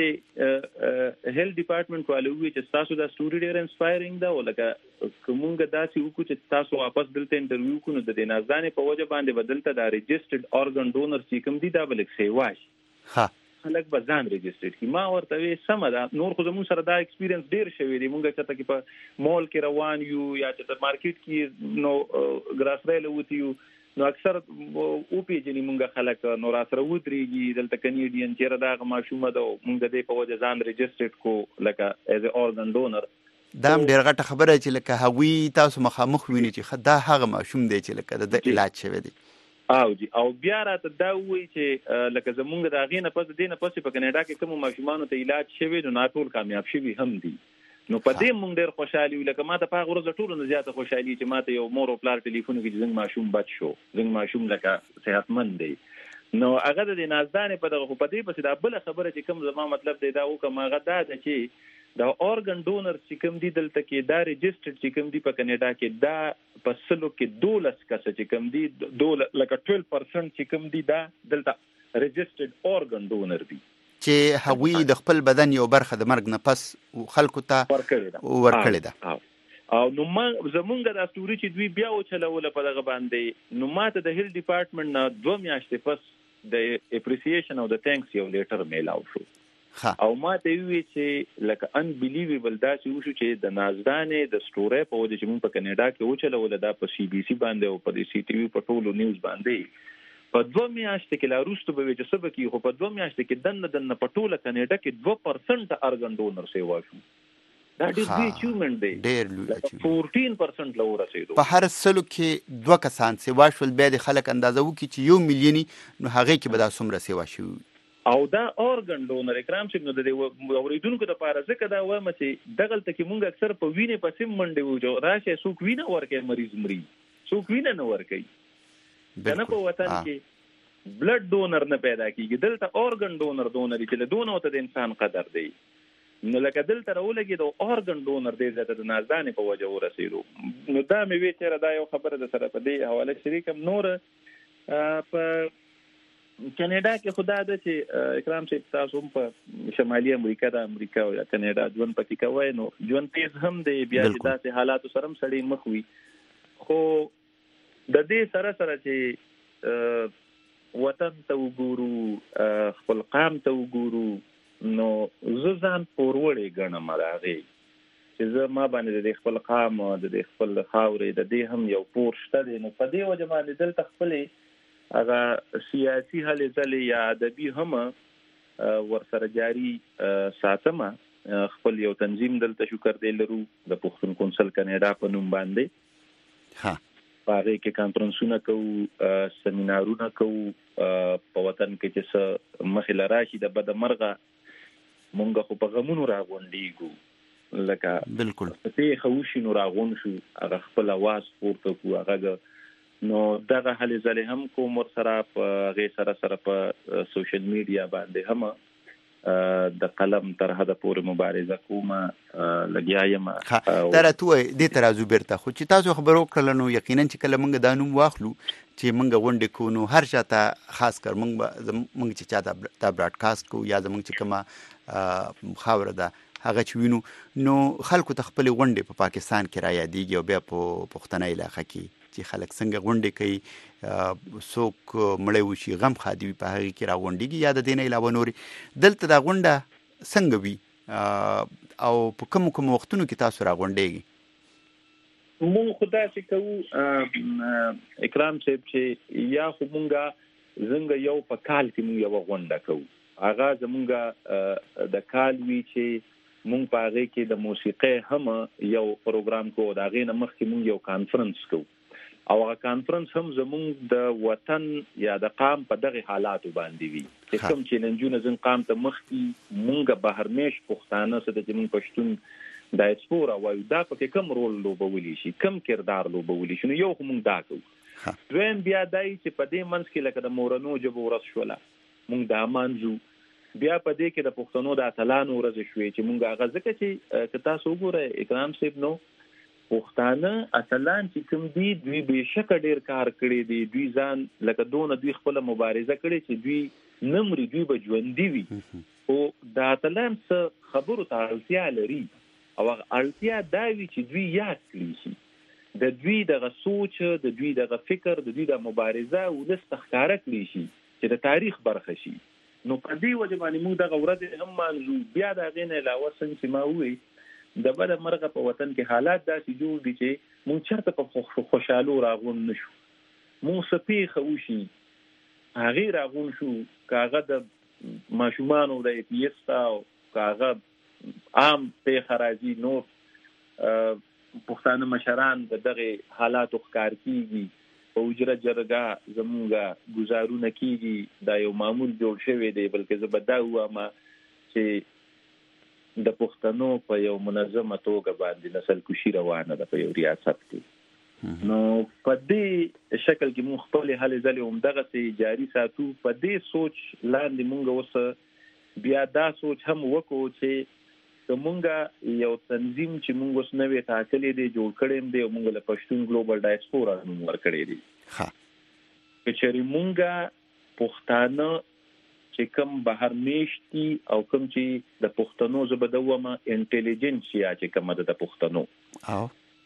هیلث ډپارټمنټ والو وویل چې ستاسو دا سټوري ډېر انسپایرینګ ده او لکه که مونږ داسې وکړو چې تاسو واپس دلته انټرویو وکړو نو د دې نازدانې په وجه باندې به دلته دا رجسټرډ ارګن ډونر چې کوم دي دا به لږ سیوا شي خلک به ځان رجسټرډ کړي. ما ورته ویل سمه ده. نور خو زموږ سره دا ایکسپیرینس ډېر شوی دی. مونږ چېرته کې په مال کې روان یو یا چېرته مارکیټ کې نو ګراسری وتي یو نو اکثر وپېژني مونږ خلک نو راسره ودرېږي دلته کنیډین چېرې دا هغه ماشومه ده مونږ د دې په وجه ځان رجسټرډ کو لکه ایز ا ارګن ډونر. دا هم ډېره غټه خبره چې لکه هغوی تاسو مخامخ ویني چې دا هغه ماشوم دی چې لکه د علاج شوی دی او بیا راته دا ووایي چې لکه زمونږ د هغې نه پس د دې نه پس په کینیډا کې کومو ماشومانو ته علاج شوی نو نا ټول کامیاب شوي هم دي. نو په دې مونږ ډېر خوشحالي وي. لکه ما ته په هغه ورځ ټولو نه زیاته خوشحالي چې ما ته یو مور او پلار ټلیفون وکړي چې زموږ ماشوم بچ شو زموږ ماشوم لکه صحتمند دی. نو هغه د دې نازدانې په دغه خو په دې پسې دا بله خبره چې کوم زما مطلب دی دا وکړم هغه دا ده چې دا ارګن ډونر چې کوم دي دلته کې دا رجسټرډ چې کوم دي په کینیډا کې دا په سلو کې 12 کسه چې کوم دي لکه 12% چې کوم دي دا دلته رجسټرډ ارګن ډونر دي چې هغوی د خپل بدن یو برخه د مرګ نه پس خلکو ته ورکړې ده. او نو زمونږ دا سټوري چې دوی بیا وچلوله په دغه باندې نو ما ته د هیلث ډپارټمنټ نه 2 میاشتې پس د اپریسیشن او د تھینکس یو لیټر میلاو شو او ما ته وی چې لکه انبلیویبل دا چې وشو چې د نازدانې د سټوري په وجه چې مونږ په کینیډا کې وچلوله دا په سی بي سي باندې او په سی ټي وي په ټولو نیوز باندې په 2 میاشتې کې لا وروسته به وي چې څه به کېږي خو په 2 میاشتې کې دننه په ټوله کینیډا کې 2% ارګن ډونر سیوا شو. دا ډېر لوی اچیومنټ دی. ډېر لوی 14% له ورسېدو. په هر سلو کې 2 کسان سیوا شول. بیا د خلک اندازه وکړي چې 1 میلیون نو هغې کې به دا څومره سیوا شوي او دا ارګن ډونر اکرام صاحب نو د اورېدونکو دپاره ځکه دا وایم چې دغلته کې مونږ اکثر په وینې پسې منډې وجو راشي څوک وینه ورکوي مریض مري څوک وینه نه ورکوي که نه په وطن کې بلډ ډونر نه پیدا کېږي دلته ارګن ډونر چې له دونه ورته د انسان قدر دی. نو لکه دلته راولګېد او ارګن ډونر دی زیاته د نازدانې په وجه ورسېدو. نو دا مې وی چېرې دا یو خبره د سره په دې حواله شریکم. نور په کینیډا کې خدا ده چې اکرام صاحب تاسو هم په شمالي امریکا د امریکا او کینیډا ژوند پکې کوئ نو ژوند تیز هم دی بیا چې داسې حالاتو سره هم سړی مخ وي خو د دې سره چې وطن ته وګورو خپل قام ته وګورو نو زه ځان پوروړی ګڼم د هغې چې زه ما باندې د دې خپل قام د دې خپل خاورې د دې هم یو پور شته دی. نو په دې وجه باندې دلته خپلې هغه سیاسي هلې ځلې یا ادبي هم ورسره جاري ساتمه. خپل یو تنظیم دلته شکر دی لرو د پښتون کونسل کینیډا په نوم باندې په هغې کې کانفرنسونه کوو سیمینارونه کوو په وطن کې چې څه مخې له راشي د بده مرغه مونږ خو په غمونو راغونډیږو لکه بالکل په خوشي نو راغون شو هغه خپل आवाज پورته کو هغه نو دغه هلي ځلې هم کوم سره په غي سره په سوشل میډیا باندې هم د قلم تر حد پورې مبارزه کومه لګیایم دا راته د ترازو بیرته خو چې تاسو خبرو کړل نو یقینا چې کله موږ د نوم واخلو چې موږ غونډه کو نو هر چاته خاص کر موږ چې چاته دا براډکاسټ کو یا زموږ چې کومه خاور ده هغه چې وینو نو خلکو ته خپل غونډه په پاکستان کې را یادېږي او بیا په پښتنه علاقې کې چې خلک څنګه غونډه کوي څوک مړی وشي غم خادي په هغه کې را غونډيږي یا د دین علاوه نوري دلته دا غونډه څنګه وي او په کوم وختونو کې تاسو را غونډيږي مونږ خدای چې کوو اکرام صاحب چې یا خو مونږه زنګ یو په کال کې مونږ یو غونډه کوو هغه زمونږه د کال وی چې مونږ په هغه کې د موسیقي هم یو پروګرام کوو دا غي نه مخکې مونږ یو کانفرنس کوو او هغه کانفرنس هم زمونږ د وطن یا د قام په دغه حالاتو باندې وي چې کوم چیلنجونه زم قام ته مخکې مونږه بهرنیش پښتانه سره چې مونږ پښتون ډایسپورا وایو دا په کوم رول لوبولی شي کوم کردار لوبولی شي نو یو مونږ دا کوو دویم بیا دای چې په دې منځ کې لکه د مورنو جبو ورس شوله مونږ د امانځو بیا په دې کې د پښتنو د اتلانو ورځ شوې چې مونږ هغه ځکه چې تاسو وګورئ اکرام صاحب نو پښتانه اتلان چې کوم دي دوی به شک ډیر کار کړی دي دوی ځان لکه دونه دوی خپل مبارزه کړي چې دوی نمرې دوی به ژوندۍ وي او د اتلان څخه خبرو ته اړتیا لري او اړتیا دا وی چې دوی یاد کړي شي د دوی د سوچ د دوی د فکر د دوی د مبارزه او د استخاره کړي شي چې د تاریخ برخه شي نو په دې وجه باندې موږ د ورځ هم مانځو بیا دا غینه علاوه څنګه ما وی د بل مرغه په وطن کې حالات داسې جوړ دي چې مونږ چرته په خوشاله راغون نشو مونږ سپي خوشي هغه راغون شو کاغه د ماشومان او د ایتیستا او کاغه عام په خراجي نو پښتانه مشران دغه حالات ښکار کیږي او اجره جرګه زمونږه گزارونه کیږي دا یو معمول جوړ شوی دی بلکې زبدا واما چې د پښتنو په یو منظمه توګه باندې نسل کشي روانه ده په یو ریاست کې نو په دې شکل کې مونږ خپل حل ځلې هم دغه سي جاری ساتو په دې سوچ لاندې مونږ اوس بیا دا سوچ هم وکړو چې مونږه یو تنظیم چې مونږ اوس نوې ټاکلې دی جوړ کړم دی مونږ له پښتون ګلوبل ډایسپورا نوم ورکړی دی چې مونږه پښتانه چې کوم بهر میشتي او کوم چې د پښتنو زبدومه انټيليجنسیا چې کوم د پښتنو او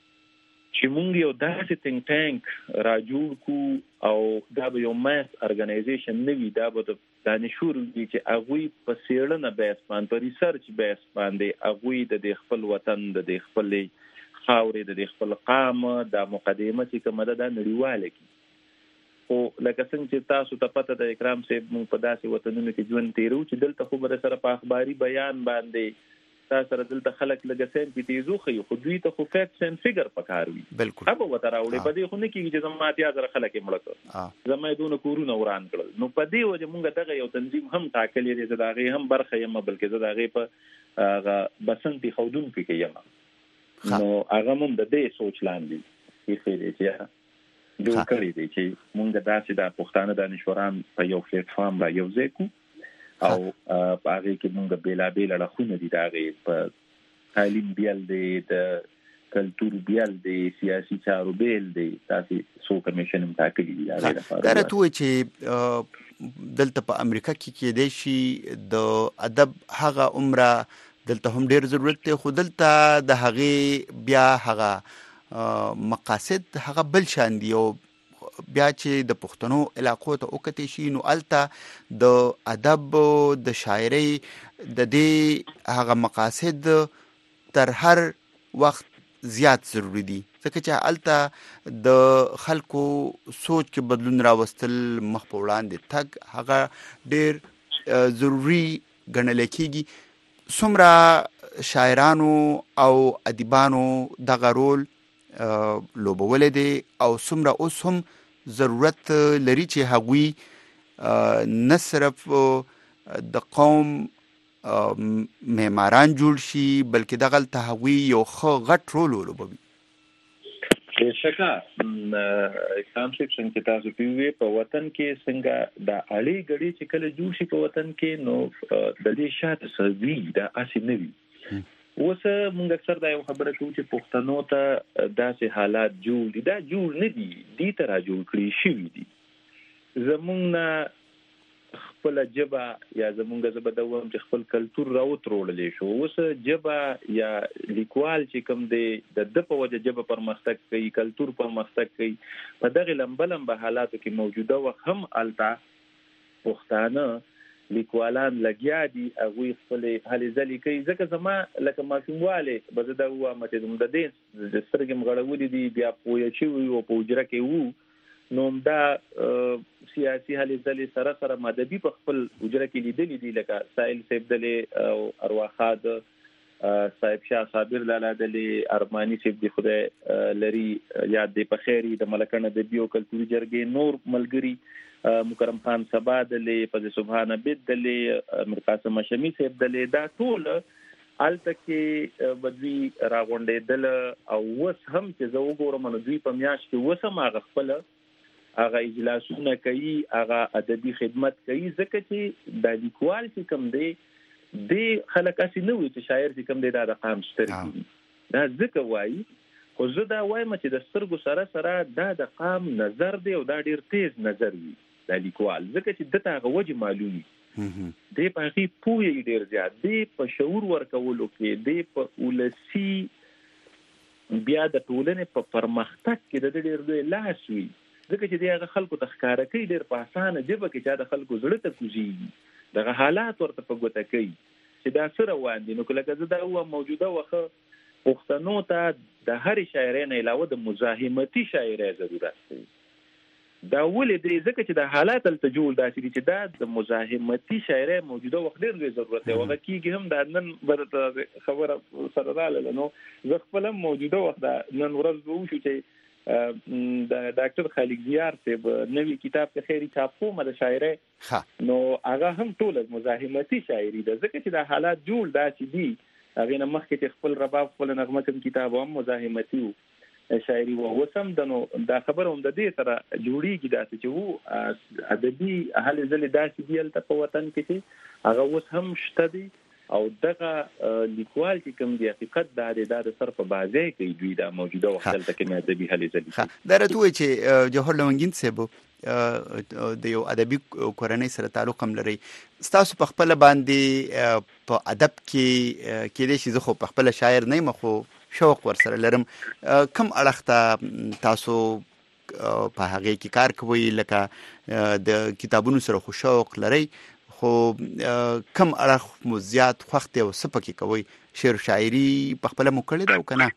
چې مونږ یو داسې think tank را جوړ کو او دا به یو ماس ارګنایزیشن نوي دا به د دانشور دي چې هغه په سیړنه بیس باندې په ریسرچ بیس باندې هغه د خپل وطن د خپل خاورې د خپل قام د مقدمه چې کوم د نړیواله کې او لکه څنګه چې تاسو ته پته د اکرام صاحب مونږ په داسې وطنونو کې ژوند تیرو چې دلته خو به سره په اخباري بیان باندې تاسو سره دلته خلک لګسین په تیزو خو دوی ته خو فیکټس اند فیګر پکار وي بالکل هغه وته راوړي په دې خو نه کېږي چې زماتیا زره خلک مړ کړ زمایدونه کورونه وران کړل نو په دې وجه مونږ دغه یو تنظیم هم ټاکلې دی زداغه هم برخه یم بلکې زداغه په بسنتي خودون کې یم نو هغه هم د دې سوچ لاندې کې دې چې دوی کړی دی چې مونږ داسې د پښتانه دانشوران په یو پلیټ فارم را یو ځای کو او په هغه کې مونږ بیلابیل اړخونه دي دغه په تعلیم بیل دی د کلتور بیل دی سیاسي چارو بیل دی تاسو سو کمیشن هم ټاکلي دي دا راته چې دلته په امریکا کې دی شي د ادب هغه عمره دلته هم ډیر ضرورت دی خو دلته د هغه بیا هغه مقاصد هغه بل شان دی او بیا چې د پښتنو علاقو ته وکټي شي نو الته د ادب د شاعري د دې هغه مقاصد تر هر وخت زیات ضروری دي ځکه چې الته د خلکو سوچ کې بدلون راوستل مخ په وړاندې تګ هغه ډیر ضروری ګڼل کېږي څومره شاعرانو او ادیبانو دغه رول لوبولې دي او څومره اوس هم ضرورت لري چې هغوی نه صرف د قوم معماران جوړ شي بلکې دغلته هغوی یو ښه غټ رول ولوبوي. بېشکه اسلام صاحب څنګه تاسو پیوي په وطن کې څنګه د اړې غړي چې کله جوړ شي په وطن کې نو د دې شاته سوي د اسی نوي اوس موږ اکثر دا یو خبره کوو چې پښتنو ته داسې حالات جوړ دي، دا جوړ نه دي، دي ته را جوړ کړي شوي دي. زمونږ خپل جبه یا زمونږ زبه د ووم چې خپل کلتور راوترولې شو. اوس جبه یا لیکوال چې کوم دی د په وجه جبه پرمختګ کوي، کلتور پرمختګ کوي، په دغه لمبه حالاتو کې موجوده وخت هم التا پښتانه لیکوالان لګیا دي هغوی خپل هلې ځلې کوي. ځکه زما لکه ماشومواله به زه دا ووایم چې د دې سترګې م غړولې دي بیا پوه شوي او په حجره کې وو نو دا سیاسي هلې ځلې سره سره ادبي په خپل حجره کې لیدلې دي لکه سائل صاحب دلې او ارواخاد صاحب شاه صابر لالا دلې ارماني صاحب دی خدای لري یاد دی په خیری د ملکن ادبي او کلتوري جرګې نور ملګري مکرم خان سبا دلې په سبحان عبد دلې امیر قاسم شمی صاحب دلې دا ټول الته کې بدوی راغونډې دل او وس هم چې زه وګورم نو دوی په میاش کې وسم هغه خپل هغه اجلاسونه کوي، هغه ادبي خدمت کوي. ځکه چې د لیکوال چې کوم دی د خلک اسی نه وي چې شاعر چې کوم دی د قام سترګي دا ځکه وایي. خو زه دا وایم چې د سترګو سره سره دا د قام نظر دی او دا ډیر تیز نظر وي د لیکوال، ځکه چې دته هغه وجه معلومي دی په هغې پوهې ډیر زیات دی په شعور ورکولو کې دی په ولسي بیا د ټولنې په پرمختګ کې د ډیر لوی لاس وي، ځکه چې دی هغه خلکو ته ښکاره کوي ډیر په اسانه ژبه کې چې د خلکو زړه ته کوزېږي، دغه حالات ورته په ګوته کوي چې دا څه روان دي. نو لکه زه دا ووایم موجوده وخت پښتنو ته د هرې شاعرۍ نه علاوه د مزاحمتي شاعرۍ ضرورت دی. دا ولې دی ځکه چې د حالات هلته جوړ داسې دي چې دا د مزاحمتي شاعرۍ موجوده وخت ډېر لوی ضرورت دی. هغه کېږي هم دا نن به خبره سره راغله نو زه خپل هم موجوده وخت دا نن ورځ به وشو چې د ډاکټر خالق زیار صاحب نوي کتاب کې خیري چاپ کومه د شاعرۍ نو هغه هم ټول مزاحمتي شاعري ده، ځکه چې دا حالات جوړ داسې دي. هغې نه مخکې چې خپل رباب خپل نغمه کوم کتاب هم مزاحمتي و شاعري و اوسم د نو دا خبره هم د دې سره جوړیږي داسې چې وو ادبي هلې ځلې داسې دي هلته په وطن کې چې هغه اوس هم شته دي او دغه لیکوال چې کوم دی حقیقت دا دی دا د سر په بازۍ کوي دوی دا موجوده وخت دلته کې ادبي هلې ځلې دا راته وایي چې جوهر لونګین صاحب د یو ادبي کورنۍ سره تعلق هم لري. ستاسو په خپله باندې په ادب کې کېدای شي زه خو په خپله شاعر نه یم خو شوق ورسره لرم، کوم اړخ ته تاسو په هغې کې کار کوئ؟ لکه د کتابونو سره خو شوق لرئ خو کم اړخ مو زیات خوښ دی او څه پکې کوئ؟ شعر و شاعري په خپله مو کړې ده او که نه؟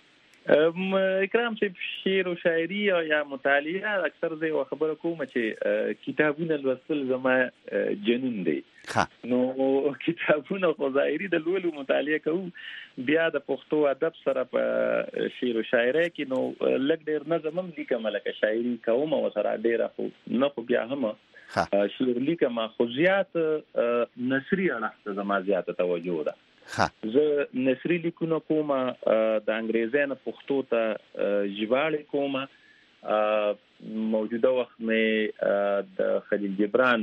اکرام صاحب شعر و شاعري یا مطالعه اکثر زه یوه خبره کوم چې کتابونه لوستل زما جنون دی. نو کتابونه خو ظاهري د لولو مطالعه کوو بیا د پښتو ادب سره په شعر و شاعرۍ کې نو لږ ډېر نظم هم لیکم لکه شاعري کوم او سره ډېره خو نه خو بیا هم شعر لیکم خو زیات نثري اړخ ته زما زیاته توجه ده. زه نثري لیکونه کوم د انګریزۍ نه پښتو ته ژباړې کوم. موجوده وخت مې د خلیل جبران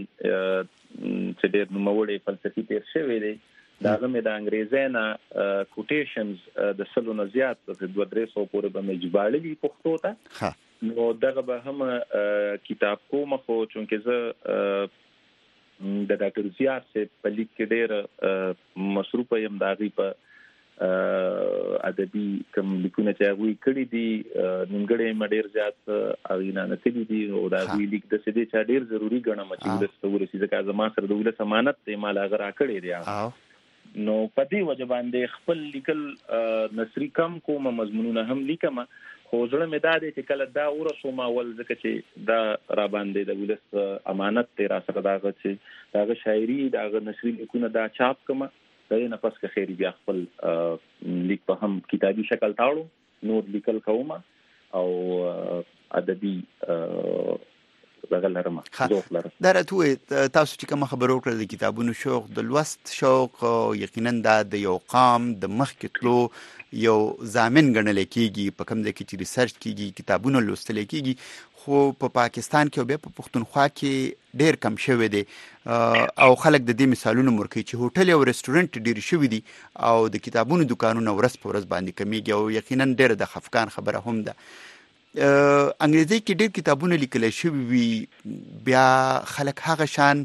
چې ډېر نوموړی فلسفي تیر شوی دی د هغه مې د انګریزۍ نه کوټیشنز د 100 نه زیات 200-300 پورې به مې ژباړلي پښتو ته. نو دغه به هم کتاب کوم خو چونکې زه د ډاکټر زیار صاحب په لیک کې ډېر مصروفه یم د هغوی په ادبي کوم لیکونه چې هغوی کړي دي نیمګړی یم ډېر زیات هغوی نه نتلي دي او د هغوی لیک داسې دی چې ډېر ضروري ګڼم چې ولس ته ورسي ځکه زما سره د ولس امانت دی ما له هغه راکړی دی. نو په دې وجه باندې خپل لیکل نثري کم کوم مضمونونه هم لیکم خو زړه مې دا دی چې کله دا ورسوم اول ځکه چې دا را باندې د ولس امانت دی را سره د هغه چې د هغه شاعري د هغه نثري لیکونه دا چاپ کړم د دې نه پس که خیري بیا خپل لیک په هم کتابي شکل تاړو نور لیکل کوم او ادبي دغه لرم ذوق لرم. دا راته تاسو چې کوم خبرو کړل د کتابونو شوق د لوست شوق یقینا د یو قام د مخکې تلو یو ضامن ګڼل کېږي په کوم ځای کې چې ریسرچ کېږي کتابونه لوستل کېږي خو په پاکستان کې او بیا په پښتونخوا کې ډېر کم شوی دی او خلک د دې مثالونه ورکوي چې هوټل او رستورانت ډېر شوي دي او د کتابونو دکانونه ورځ په ورځ باندې کمیږي او یقینا ډېر د خفقان خبره هم ده. انګریزي کې ډېر کتابونه لیکل شوي وي بیا خلک هغه شان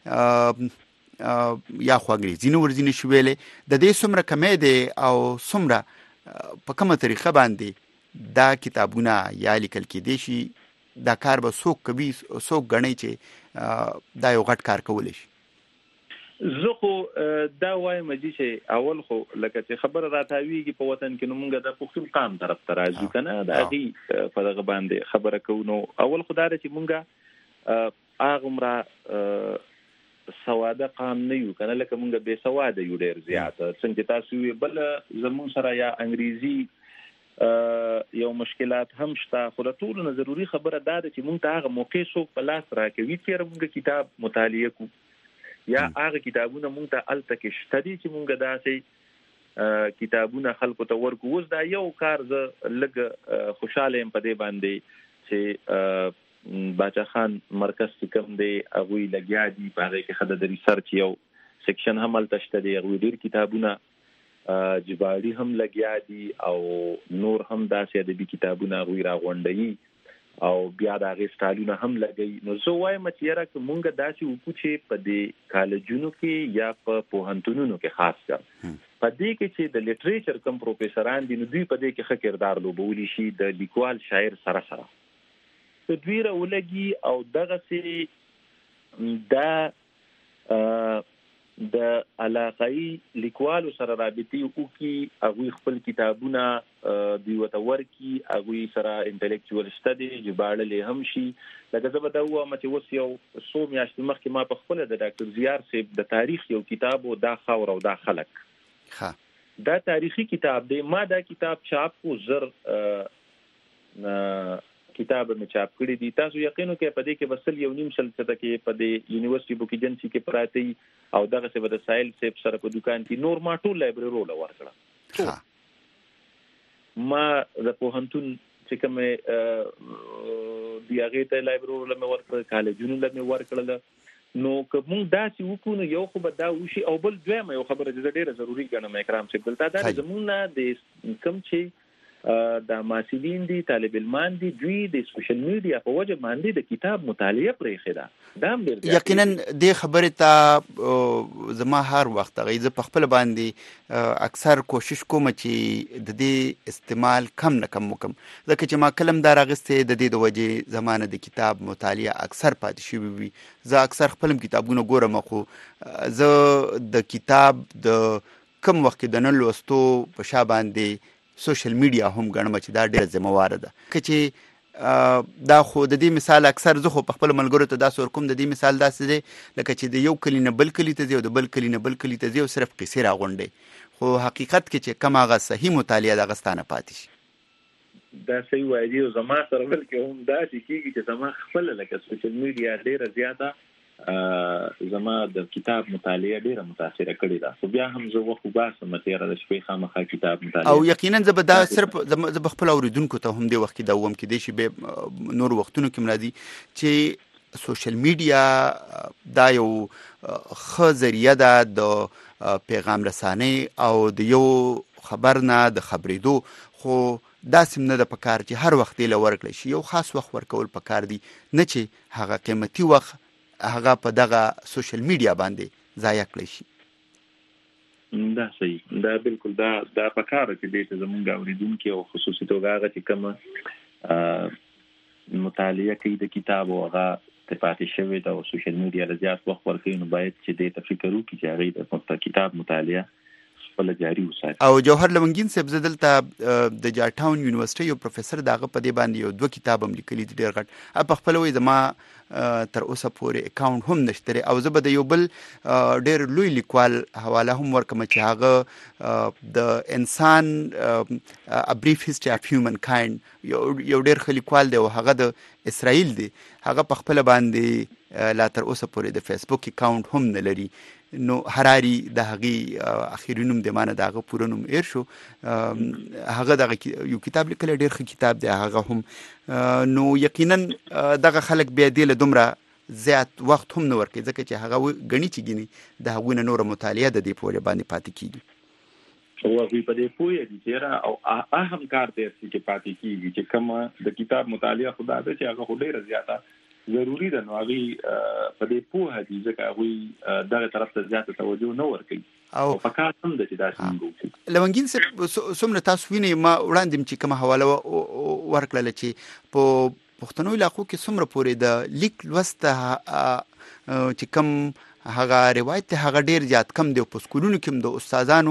یا خو انګریزي نه ورځي نشي ویلی د دې څومره کمی دی او څومره په کومه طریقه باندې دا کتابونه یا لیکل کېدی شي دا کار به څوک کوي څوک ګڼي چې دا یو غټ کار کولی شي. زه خو دا وایم چې اول خو لکه چې خبره راتاویږي په وطن کې نو موږ د پښتون قام طرف ته راځو که نه د هغې په دغه باندې خبره کوو. نو اول خو دا ده چې موږ هغومره سواده قام نه یو که نه لکه موږ بې سواده یو ډېر زیاته څنګه چې تاسو ویې بله زموږ سره یا انګریزي یو مشکلات هم شته خو د ټولو نه ضروري خبره دا ده چې موږ ته هغه موقع څوک په لاس راکوي چې موږ کتاب مطالعه کړو یا هغه کتابونه موږ ته هلته کې شته دي چې موږ داسې کتابونه خلکو ته ورکو. اوس دا یو کار زه لږ خوشحاله یم په دې باندې چې باچا خان مرکز چې کوم دی هغوی لګیا دي په هغې کې ښه د ریسرچ یو سیکشن هم هلته شته دی هغوی ډېر کتابونه جباړي هم لګیا دي او نور هم داسې ادبي کتابونه هغوی راغونډوي او بیا د هغې سټالونه هم لګوي. نو زه وایم چې یاره که مونږ داسې وکړو چې په دې کالجونو کې یا په پوهنتونونو کې خاص کر په دې کې چې د لیټریچر کم پروفیسران دي نو دوی په دې کې ښه کردار لوبولی شي د لیکوال شاعر سره سره په دوی راولګي او دغسې دا د علاقایي لیکوالو سره رابطې وکړي هغوی خپل کتابونه دوی ورته ورکړي هغوی سره انټلیکچوال سټډي ژباړلی هم شي. لکه زه به دا ووایم چې اوس یو څو میاشتې مخکې ما په خپله د ډاکټر زیار صاحب د تاریخ یو کتاب و دا خاور او دا خلک دا تاریخي کتاب دی ما دا کتاب چاپ کو زر کتاب مې چاپ کړی دي. تاسو یقینو کې په دې کې بسل یو نیم سل څه کې په دې یونیورسيټي بوک ایجنسي کې پراته او دغه څه به د سایل سیب سره په دکان کې نور ما ټول لایبرری روله ورکړه. ما د پوهنتون چې کومه دی هغې ته لایبرری روله مې ورکړه کالجونو له مې ورکړله. نو که موږ داسې وکړو نو یو خو به دا وشي او بل دویمه یو خبره چې زه ډېره ضروري ګڼم اکرام صاحب دلته دا زموږ نه د کوم چې د محصلین دي طالب علمان دي دوی د سوشل میډیا په وجه باندې د کتاب مطالعه پرېښې ده دا هم ډېر یقینا دې خبرې ته زما هر وخت هغې زه په خپله باندې اکثر کوشش کوم چې د دې استعمال کم نه کم وکړم ځکه چې ما کله هم دا راغستې د دې د وجې زما نه د کتاب مطالعه اکثر پاتې شوي وي. زه اکثر خپل هم کتابونه ګورم خو زه د کتاب د کم وخت کې د نه لوستو په شا باندې سوشل میډیا هم ګڼم چې دا ډېره ذمهواره ده که چې دا خو د دې مثال اکثر زه خو په خپلو ملګرو ته داسې ورکوم د دې مثال داسې دی لکه چې د یو کلي نه بل کلي ته ځي او د بل کلي نه بل کلي ته ځي او صرف قصې راغونډوي خو حقیقت کې چې کم هغه صحیح مطالعه دغه ستا نه پاتې شي. دا صحیح وایي دي او زما سره بلکې هم داسې کېږي چې زما خپله لکه سوشل میډیا ډېره زیاته زما د کتاب مطالعه ډیره متاثره کړې ده خو بیا هم زه وخت وباسم تېره د شپې خامخا کتاب مطالعه او یقینا زه به دا صرف زه به خپل اوریدونکو ته هم دې وخت کې دا ووایم کېدای شي به نور وختونو کې م راځي چې سوشل میډیا دا یو ښه ذریعه ده د پیغام رسانۍ او د یو خبر نه د خبرېدو خو داسې نه ده پکار چې هر وخت یې له ورکړی شي یو خاص وخت ورکول پکار دي نه چې هغه قیمتي وخت هغه په دغه سوشل میډیا باندې ضایع کړی شي. دا صحیح دا بالکل دا پکاره چې دې ته زمونږ اوریدونکي او خصوصي توګه هغه چې کومه مطالعه کوي د کتاب او هغه ته پاتې شوی ده او سوشل میډیا له زیات وخت ورکوي نو باید چې دې ته فکر وکړي چې هغوی د کتاب مطالعه خپل جاري وساتي. او جوهر لونګین صاحب زه دلته د جارټاون یونیورسيټي یو پروفیسور دغه په دې باندې یو 2 کتاب هم لیکلي دي ډېر غټ. په خپل وې زما تر اوسه پورې اکاونټ هم نشته او زه به د یو بل ډېر لوی لیکوال حواله هم ورکم چې هغه د انسان A Brief History of Humankind یو ډېر ښه لیکوال دی او هغه د اسرائیل دی. هغه په خپل باندې لا تر اوسه پورې د فیسبوک اکاونټ هم نه لري. نو هراري د هغه اخیری نوم د مانه دغه پوره نوم ایر شو. هغه دغه یو کتاب لیکل ډېر ښه کتاب دی هغه هم. نو یقینا دغه خلک بیا دی له دومره زیات وخت هم نه ورکړي ځکه چې هغه غني چې ګني د هغه نه نور مطالعه د دې پورې باندې پاتې کیږي. او هغه په دې پوهه دي چې او اهم کار دی چې پاتې کیږي چې کوم د کتاب مطالعه خدا ده چې هغه ډېر زیاته ضروری ده. نو هغه په دې پوهه دي ځکه هغه دغه طرف ته زیاته توجه نه ورکوي او په کار هم د چې دا څنګه لونګین صاحب څومره تاسو وینئ ما وړاندې چې کومه حواله ورکړله چې په پښتنو علاقو کې څومره پورې د لیک لوست چې کوم هغه روایت هغه ډیر زیات کم دی. په سکولونو کې د استادانو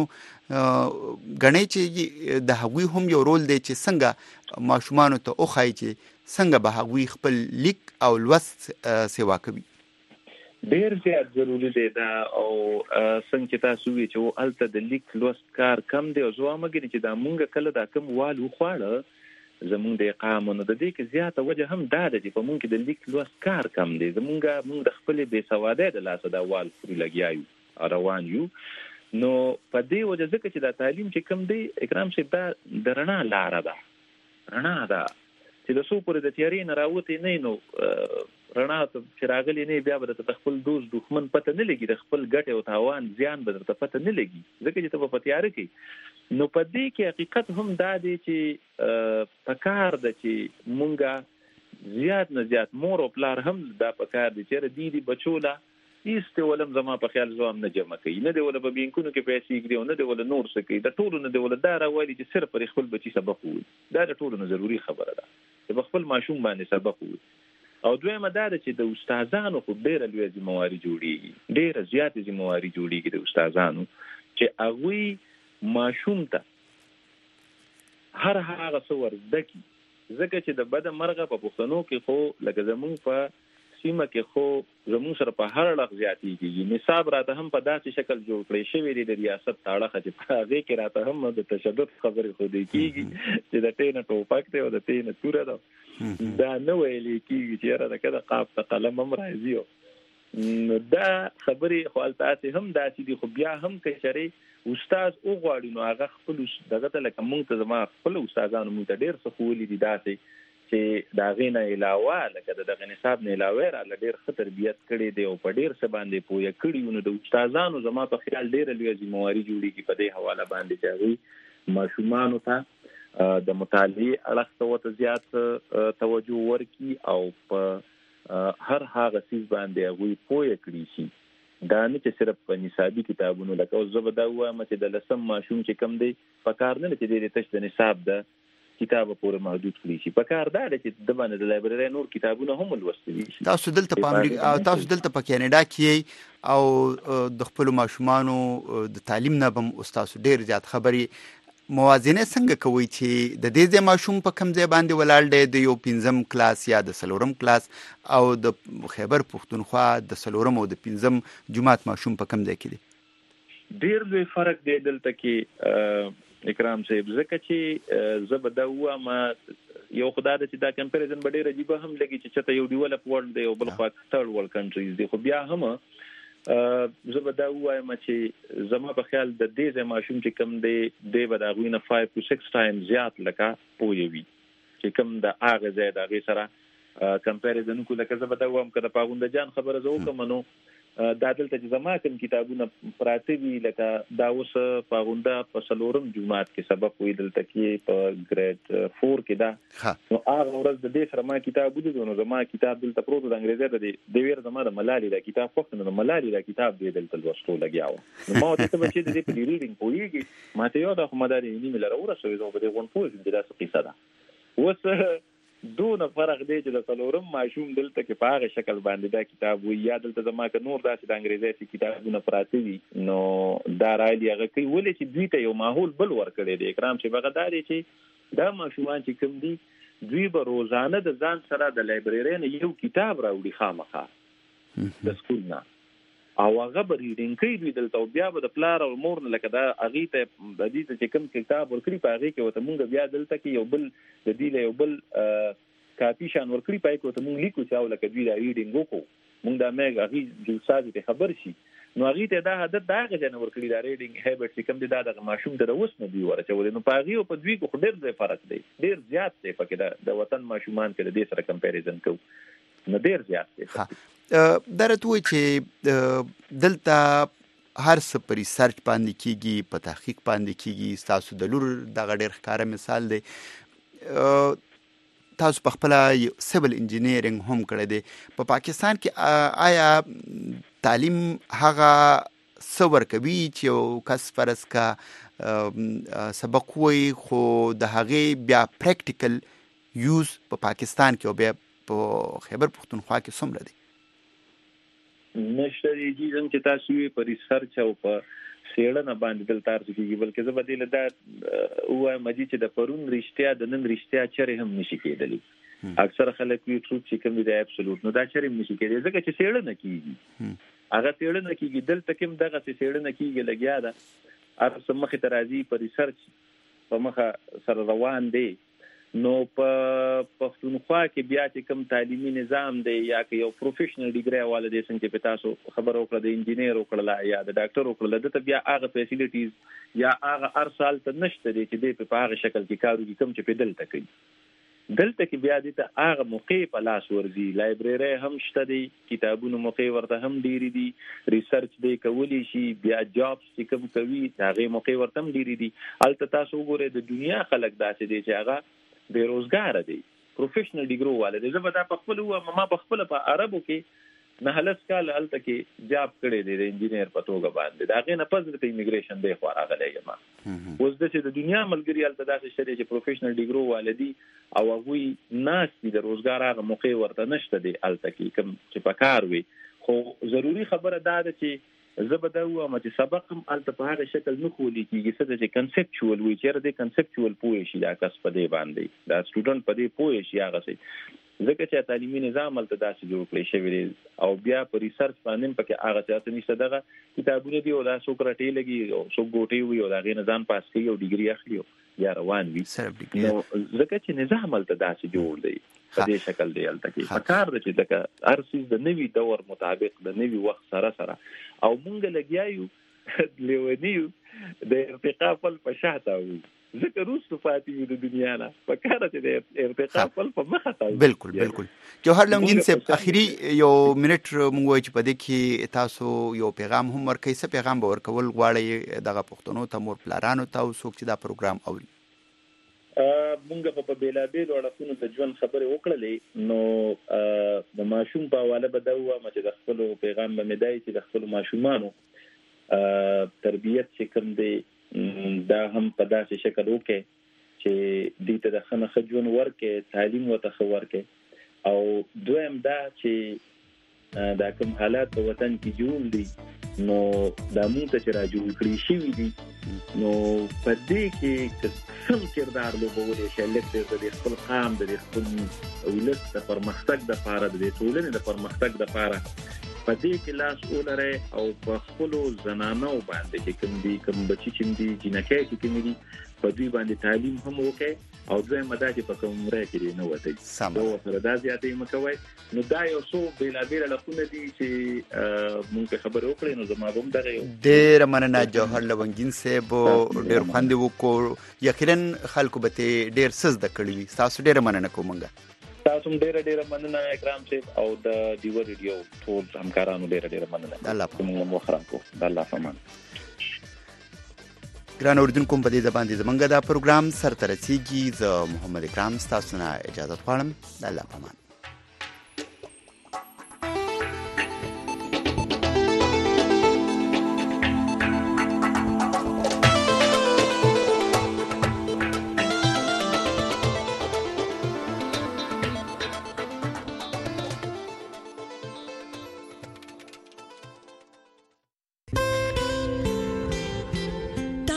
غنۍ چې د هغوی هم یو رول دی چې څنګه ماشومانو ته اوخای چې څنګه به هغوی خپل لیک او لوست سیوا کوي. ډیر زیات ضروری دی دا او څنګه چې تاسو وی چې الته د لیک لوست کار کم دی او زه مګر چې دا مونږ کله دا کم والو خواړه زمونږ د قانون د دې کې زیاته وجه هم دا ده چې په مونږ کې د لیک لوست کار کم دی. مونږ د خپل بې سوادۍ د لاسه دا وال پرې لګیایو روان یو. نو په دې وجه ځکه چې دا تعلیم چې کم دی اکرام صاحب دا د رڼا لاره ده. رڼا ده چې د څو پورې د تیارې نه راوتې نه نو رڼا ته چې راغلی نه بیا به د خپل دوست دښمن پته نه لګي د خپل ګټې او تاوان زیان به درته پته نه لګي ځکه چې ته په تیاره کې. نو په دې کې حقیقت هم دا دی چې په کار ده چې مونږه زیات نه زیات مور او پلار هم دا په کار دي چې دی بچوله ایسته ولم زما په خیال زوام نه جمع کوي نه دی ول په بینکونو کې پیسې ګرځي نه دی ول نور څه کوي د ټولو نه دی ول دا راوړي چې صرف پر خپل بچي سبق وي. دا د ټولو نه ضروری خبره ده چې خپل ماشوم باندې سبق وي. او دویمه دا ده چې د استادانو خو ډېر لوی ذمہواری جوړیږي ډېر زیات ذمہواری جوړیږي د استادانو چې هغه ماشوم ته هر هغه څه ورزده کی ځکه چې د بد مرغه په پښتنو کې خو لکه زمون په سیمه کې خو زمون سره په هر لغ زیاتیږي. نصاب راته هم په داسې شکل جوړ کړی شوی دی د ریاست تاړه چې په هغه کې راته هم د تشدد خبرې خو دی کیږي چې د تینه ټوپک ته او د تینه توره ده دا نه ویل کیږي چې را کده قاف ته قلم هم راځي. دا خبرې خو البته هم داسې دي خو بیا هم کې شری استاد او غواړي نو هغه خپل دغه ته لکه مونږ ته زما خپل استادانو مونږ ته ډېر څه خولي دي داسې چې دا غینه علاوه لکه دغه نصاب نه علاوه را ډېر ښه تربیت کړي دی او په ډېر څه باندې پوهه کړي نو د استادانو زما په خیال ډېر لوی ذمہواری جوړیږي په دې حواله باندې چې ماشومانو ته د مطالعه اړخ ته زیات توجه ورکړي او په هر هغه څه باندې هغه پوهه کړي شي. دا نه چې صرف په نصابي کتابونو لکه او زه به دا وایم چې د لسم ماشوم چې کم دی په کار نه چې د تش د نصاب د کتابه پورې محدود کړی شي. په کار دا چې د باندې د لایبرری نور کتابونه هم ولوستل شي. تاسو دلته په امریکا او تاسو دلته په کینیډا کې او د خپل ماشومانو د تعلیم نه بم استاد ډیر زیات خبري موازنه څنګه کوي چې د دې ماشوم په کم ځای باندې ولاړ دی د یو 5م کلاس یا د 4م کلاس او د خیبر پښتونخوا د 4م او د 5م جماعت ماشوم په کم ځای کې دی؟ ډیر لوی فرق دی دلته کې اکرام صاحب ځکه چې زه به دا وایم یو خدای دې چې دا کمپیریزن به ډېر عجیبه هم لګي چې چته یو ډیولپ ورلد دی او بل خوا ثرد ورلد کنټریز دی خو بیا هم زه به دا وایم چې زما په خیال د دې ماشوم چې کم دی به دا غوینه 5 to 6 times زیات لکه پوي چې کم د اغه زید اغه سره کمپیریزن کو لکه زه به دا وایم کړه پاغوند جان خبره زه وکم نو دا دلته چې زما کوم کتابونه پراته وی لکه دا اوس پاغونده په 4م جماعت کې سبق وی دلته کې په ګریډ 4 کې دا نو هغه ورځ د دې سره ما کتاب ودی نو زما کتاب دلته پروت د انګریزي د ویر زما د ملالي دا کتاب پښتنه د ملالي دا کتاب دی دلته لوستو لګیاو نو ما ته به چې د ریډینګ پوېږي ما ته یو د خمداري نیمه لره ورسوي زه به دې ون پوهې د تاسو قصه ده اوس دونه فرق دی چې د څلورم ماشوم دلته کې په هغه شکل باندې دا کتاب وي یا دلته زما که نور داسې د انګریزي کتابونه پراته وي نو دا راځي هغه کوي ولې چې دوی ته یو ماحول بل ورکړی دی اکرام چې بغداري چې دا ماشومان چې کوم دي دوی به روزانه د ځان سره د لایبرری نه یو کتاب راوړي خامخا د سکول نه او هغه به ریډینګ کوي دوی دلته بیا به د پلار او مور نه لکه دا هغې ته د دې ته چې کوم کتاب ورکړي په هغې کې ورته مونږ بیا دلته کې یو بل د دې له یو بل کاپي شان ورکړي په هغې کې ورته مونږ لیکو چې او لکه دوی دا ریډینګ وکړو مونږ دا مېږ هغې جو استاد ته خبر شي نو هغې ته دا عادت د هغه ځای نه ورکړي دا ریډینګ هیبټ چې کوم دی دا دغه ماشوم ته د اوس نه دوی ورچولی نو په هغې او په دوی کې خو ډېر ځای فرق دی ډېر زیات دی پکې د وطن ماشومان کې د دې سره کمپیریزن کوو نو ډېر زیات دی دا راته وایي چې دلته هر څه په ریسرچ باندې کېږي په تحقیق باندې کېږي ستاسو د لور دغه ډېر ښکاره مثال دی تاسو په خپله سیول انجینیرینګ هم کړی دی په پاکستان کې آیا تعلیم هغه څه ورکوي چې یو کس فرض کا سبق وایي خو د هغې بیا پریکټیکل یوز په پاکستان کې او بیا په خیبر پښتونخوا کې څومره دی نشته دی چې تاسو یې په ریسرچ او په څېړنه باندې دلته ارزو کېږي بلکې زه به دې له دا ووایم چې د پرون رښتیا د نن رښتیا چرې هم نشي کېدلی اکثره خلک وي ټروت چې کوم دی د اپسولوټ نو دا چرې هم نشي کېدلی ځکه چې څېړنه کېږي هغه څېړنه کېږي دلته کوم دغسې څېړنه کېږي لګیا ده هر څه مخې ته راځي په ریسرچ په مخه سره روان دی نو په پښتونخوا کې بیا چې کوم تعلیمي نظام دی یا که یو پروفیشنل ډیګري والا دی څنګه چې په تاسو خبر وکړه د انجینیر وکړه یا د ډاکټر وکړه دته بیا هغه فیسیلیټیز یا هغه ارسال ته نشته دی چې دی په هغه شکل کې کار وکړي کوم چې په دلته کوي دلته کې بیا د هغه موقع په لاس ورځي لایبرری هم شته دی کتابونو موقع ورته هم ډیری دي ریسرچ دی کولی شي بیا جابس چې کوم کوي هغه موقع ورته هم ډیری دي البته تاسو وګورئ د دنیا خلک داسې دي چې هغه بیروزګار دی پروفیشنل ډیګرو والے دی زه به دا په خپل ما په خپل په عربو کې 9 کال هلته کې جاب کړی دی د انجینیر په توګه باندې دا غي نه پز د ایمیګریشن دی خو راغلی یم اوس د چې د دنیا ملګری هلته داسې شته چې پروفیشنل ډیګرو والے دی او هغه ناس دي د روزګار هغه موقع ورته نشته دی هلته کې کوم چې په کار وي خو ضروری خبره دا ده چې زه به دا وایم چې سبق هم هلته په هغه شکل نه ښوول کېږي څه ده چې کنسپچوال وي چېرې دی کنسپچوال پوه شي دا کس په دې باندې دا سټوډنټ په دې پوه شي هغسې ځکه چې تعلیمي نظام هلته داسې جوړ کړی شوی دی او بیا په ریسرچ باندې هم پکې هغه څه نشته دغه کتابونه دي او دا څوک راټې لګي او څوک ګوټې وي او د هغې نه ځان پاس کوي او ډیګري اخلي یا روان وي نو ځکه چې نظام هلته داسې جوړ دی په دې شکل دی هلته کې په کار ده چې ځکه هر څیز د نوي دور مطابق د نوي وخت سره او مونږ لګیا یو لیوني یو د ارتقا پل په شاته وو ځکه وروسته پاتې یو د دنیا نه په کار چې د ارتقا پل په مخه ته بالکل جوهر لونګین صاحب اخري یو منټ مونږ وایو چې په دې کې تاسو یو پیغام هم ورکوئ څه پیغام به ورکول غواړئ دغه پښتنو ته مور پلارانو ته او څوک چې دا پروګرام اوري مونږ په بیلابیلو اړخونو ته ژوند خبرې وکړلې نو د ماشوم په حواله به دا ووایم چې د خپلو پیغام به مې دی چې د خپلو ماشومانو تربیت چې کوم دی دا هم په داسې شکل وکړي چې دوی ته د ښه نه ښه ژوند ورکړي تعلیم ورته ښه ورکړي او دویم دا چې دا کوم حالات په وطن کې جوړ دي نو دا مونږ ته چې را جوړ کړي شوي دي نو په دې کې سم کردار لوبولی شي لکه د خپل قام د خپل ولس د پرمختګ لپاره د ټولنې د پرمختګ لپاره په دې کې لاس ولرئ او په خپلو زنانو باندې چې کوم بچي چې دي جنکۍ چې کوم دي په دوی باندې تعلیم هم وکړي او دویمه دا چې په کوم عمره کې نه وځي نو سره دا زیاتې مه کوئ نو دا یو څو بېلابېل اړخونه دي چې مونږ خبرې وکړې نو زما به هم دغه یو ډېره مننه جوهر لونګین صاحب ډېر خوند یې وکړو یقینا خلکو به ترې ډېر څه زده کړي وي ستاسو ډېره مننه کوم تاسو هم ډېره مننه اکرام صاحب او د ډیو ریډیو ټول همکارانو ډېره مننه الله موږ مخرم کو د الله فمان ګران اوریدونکو په دې باندې زمونږ دا پروګرام سرته رسیږي زه محمد اکرام ستاسو نه اجازه غواړم د الله پامان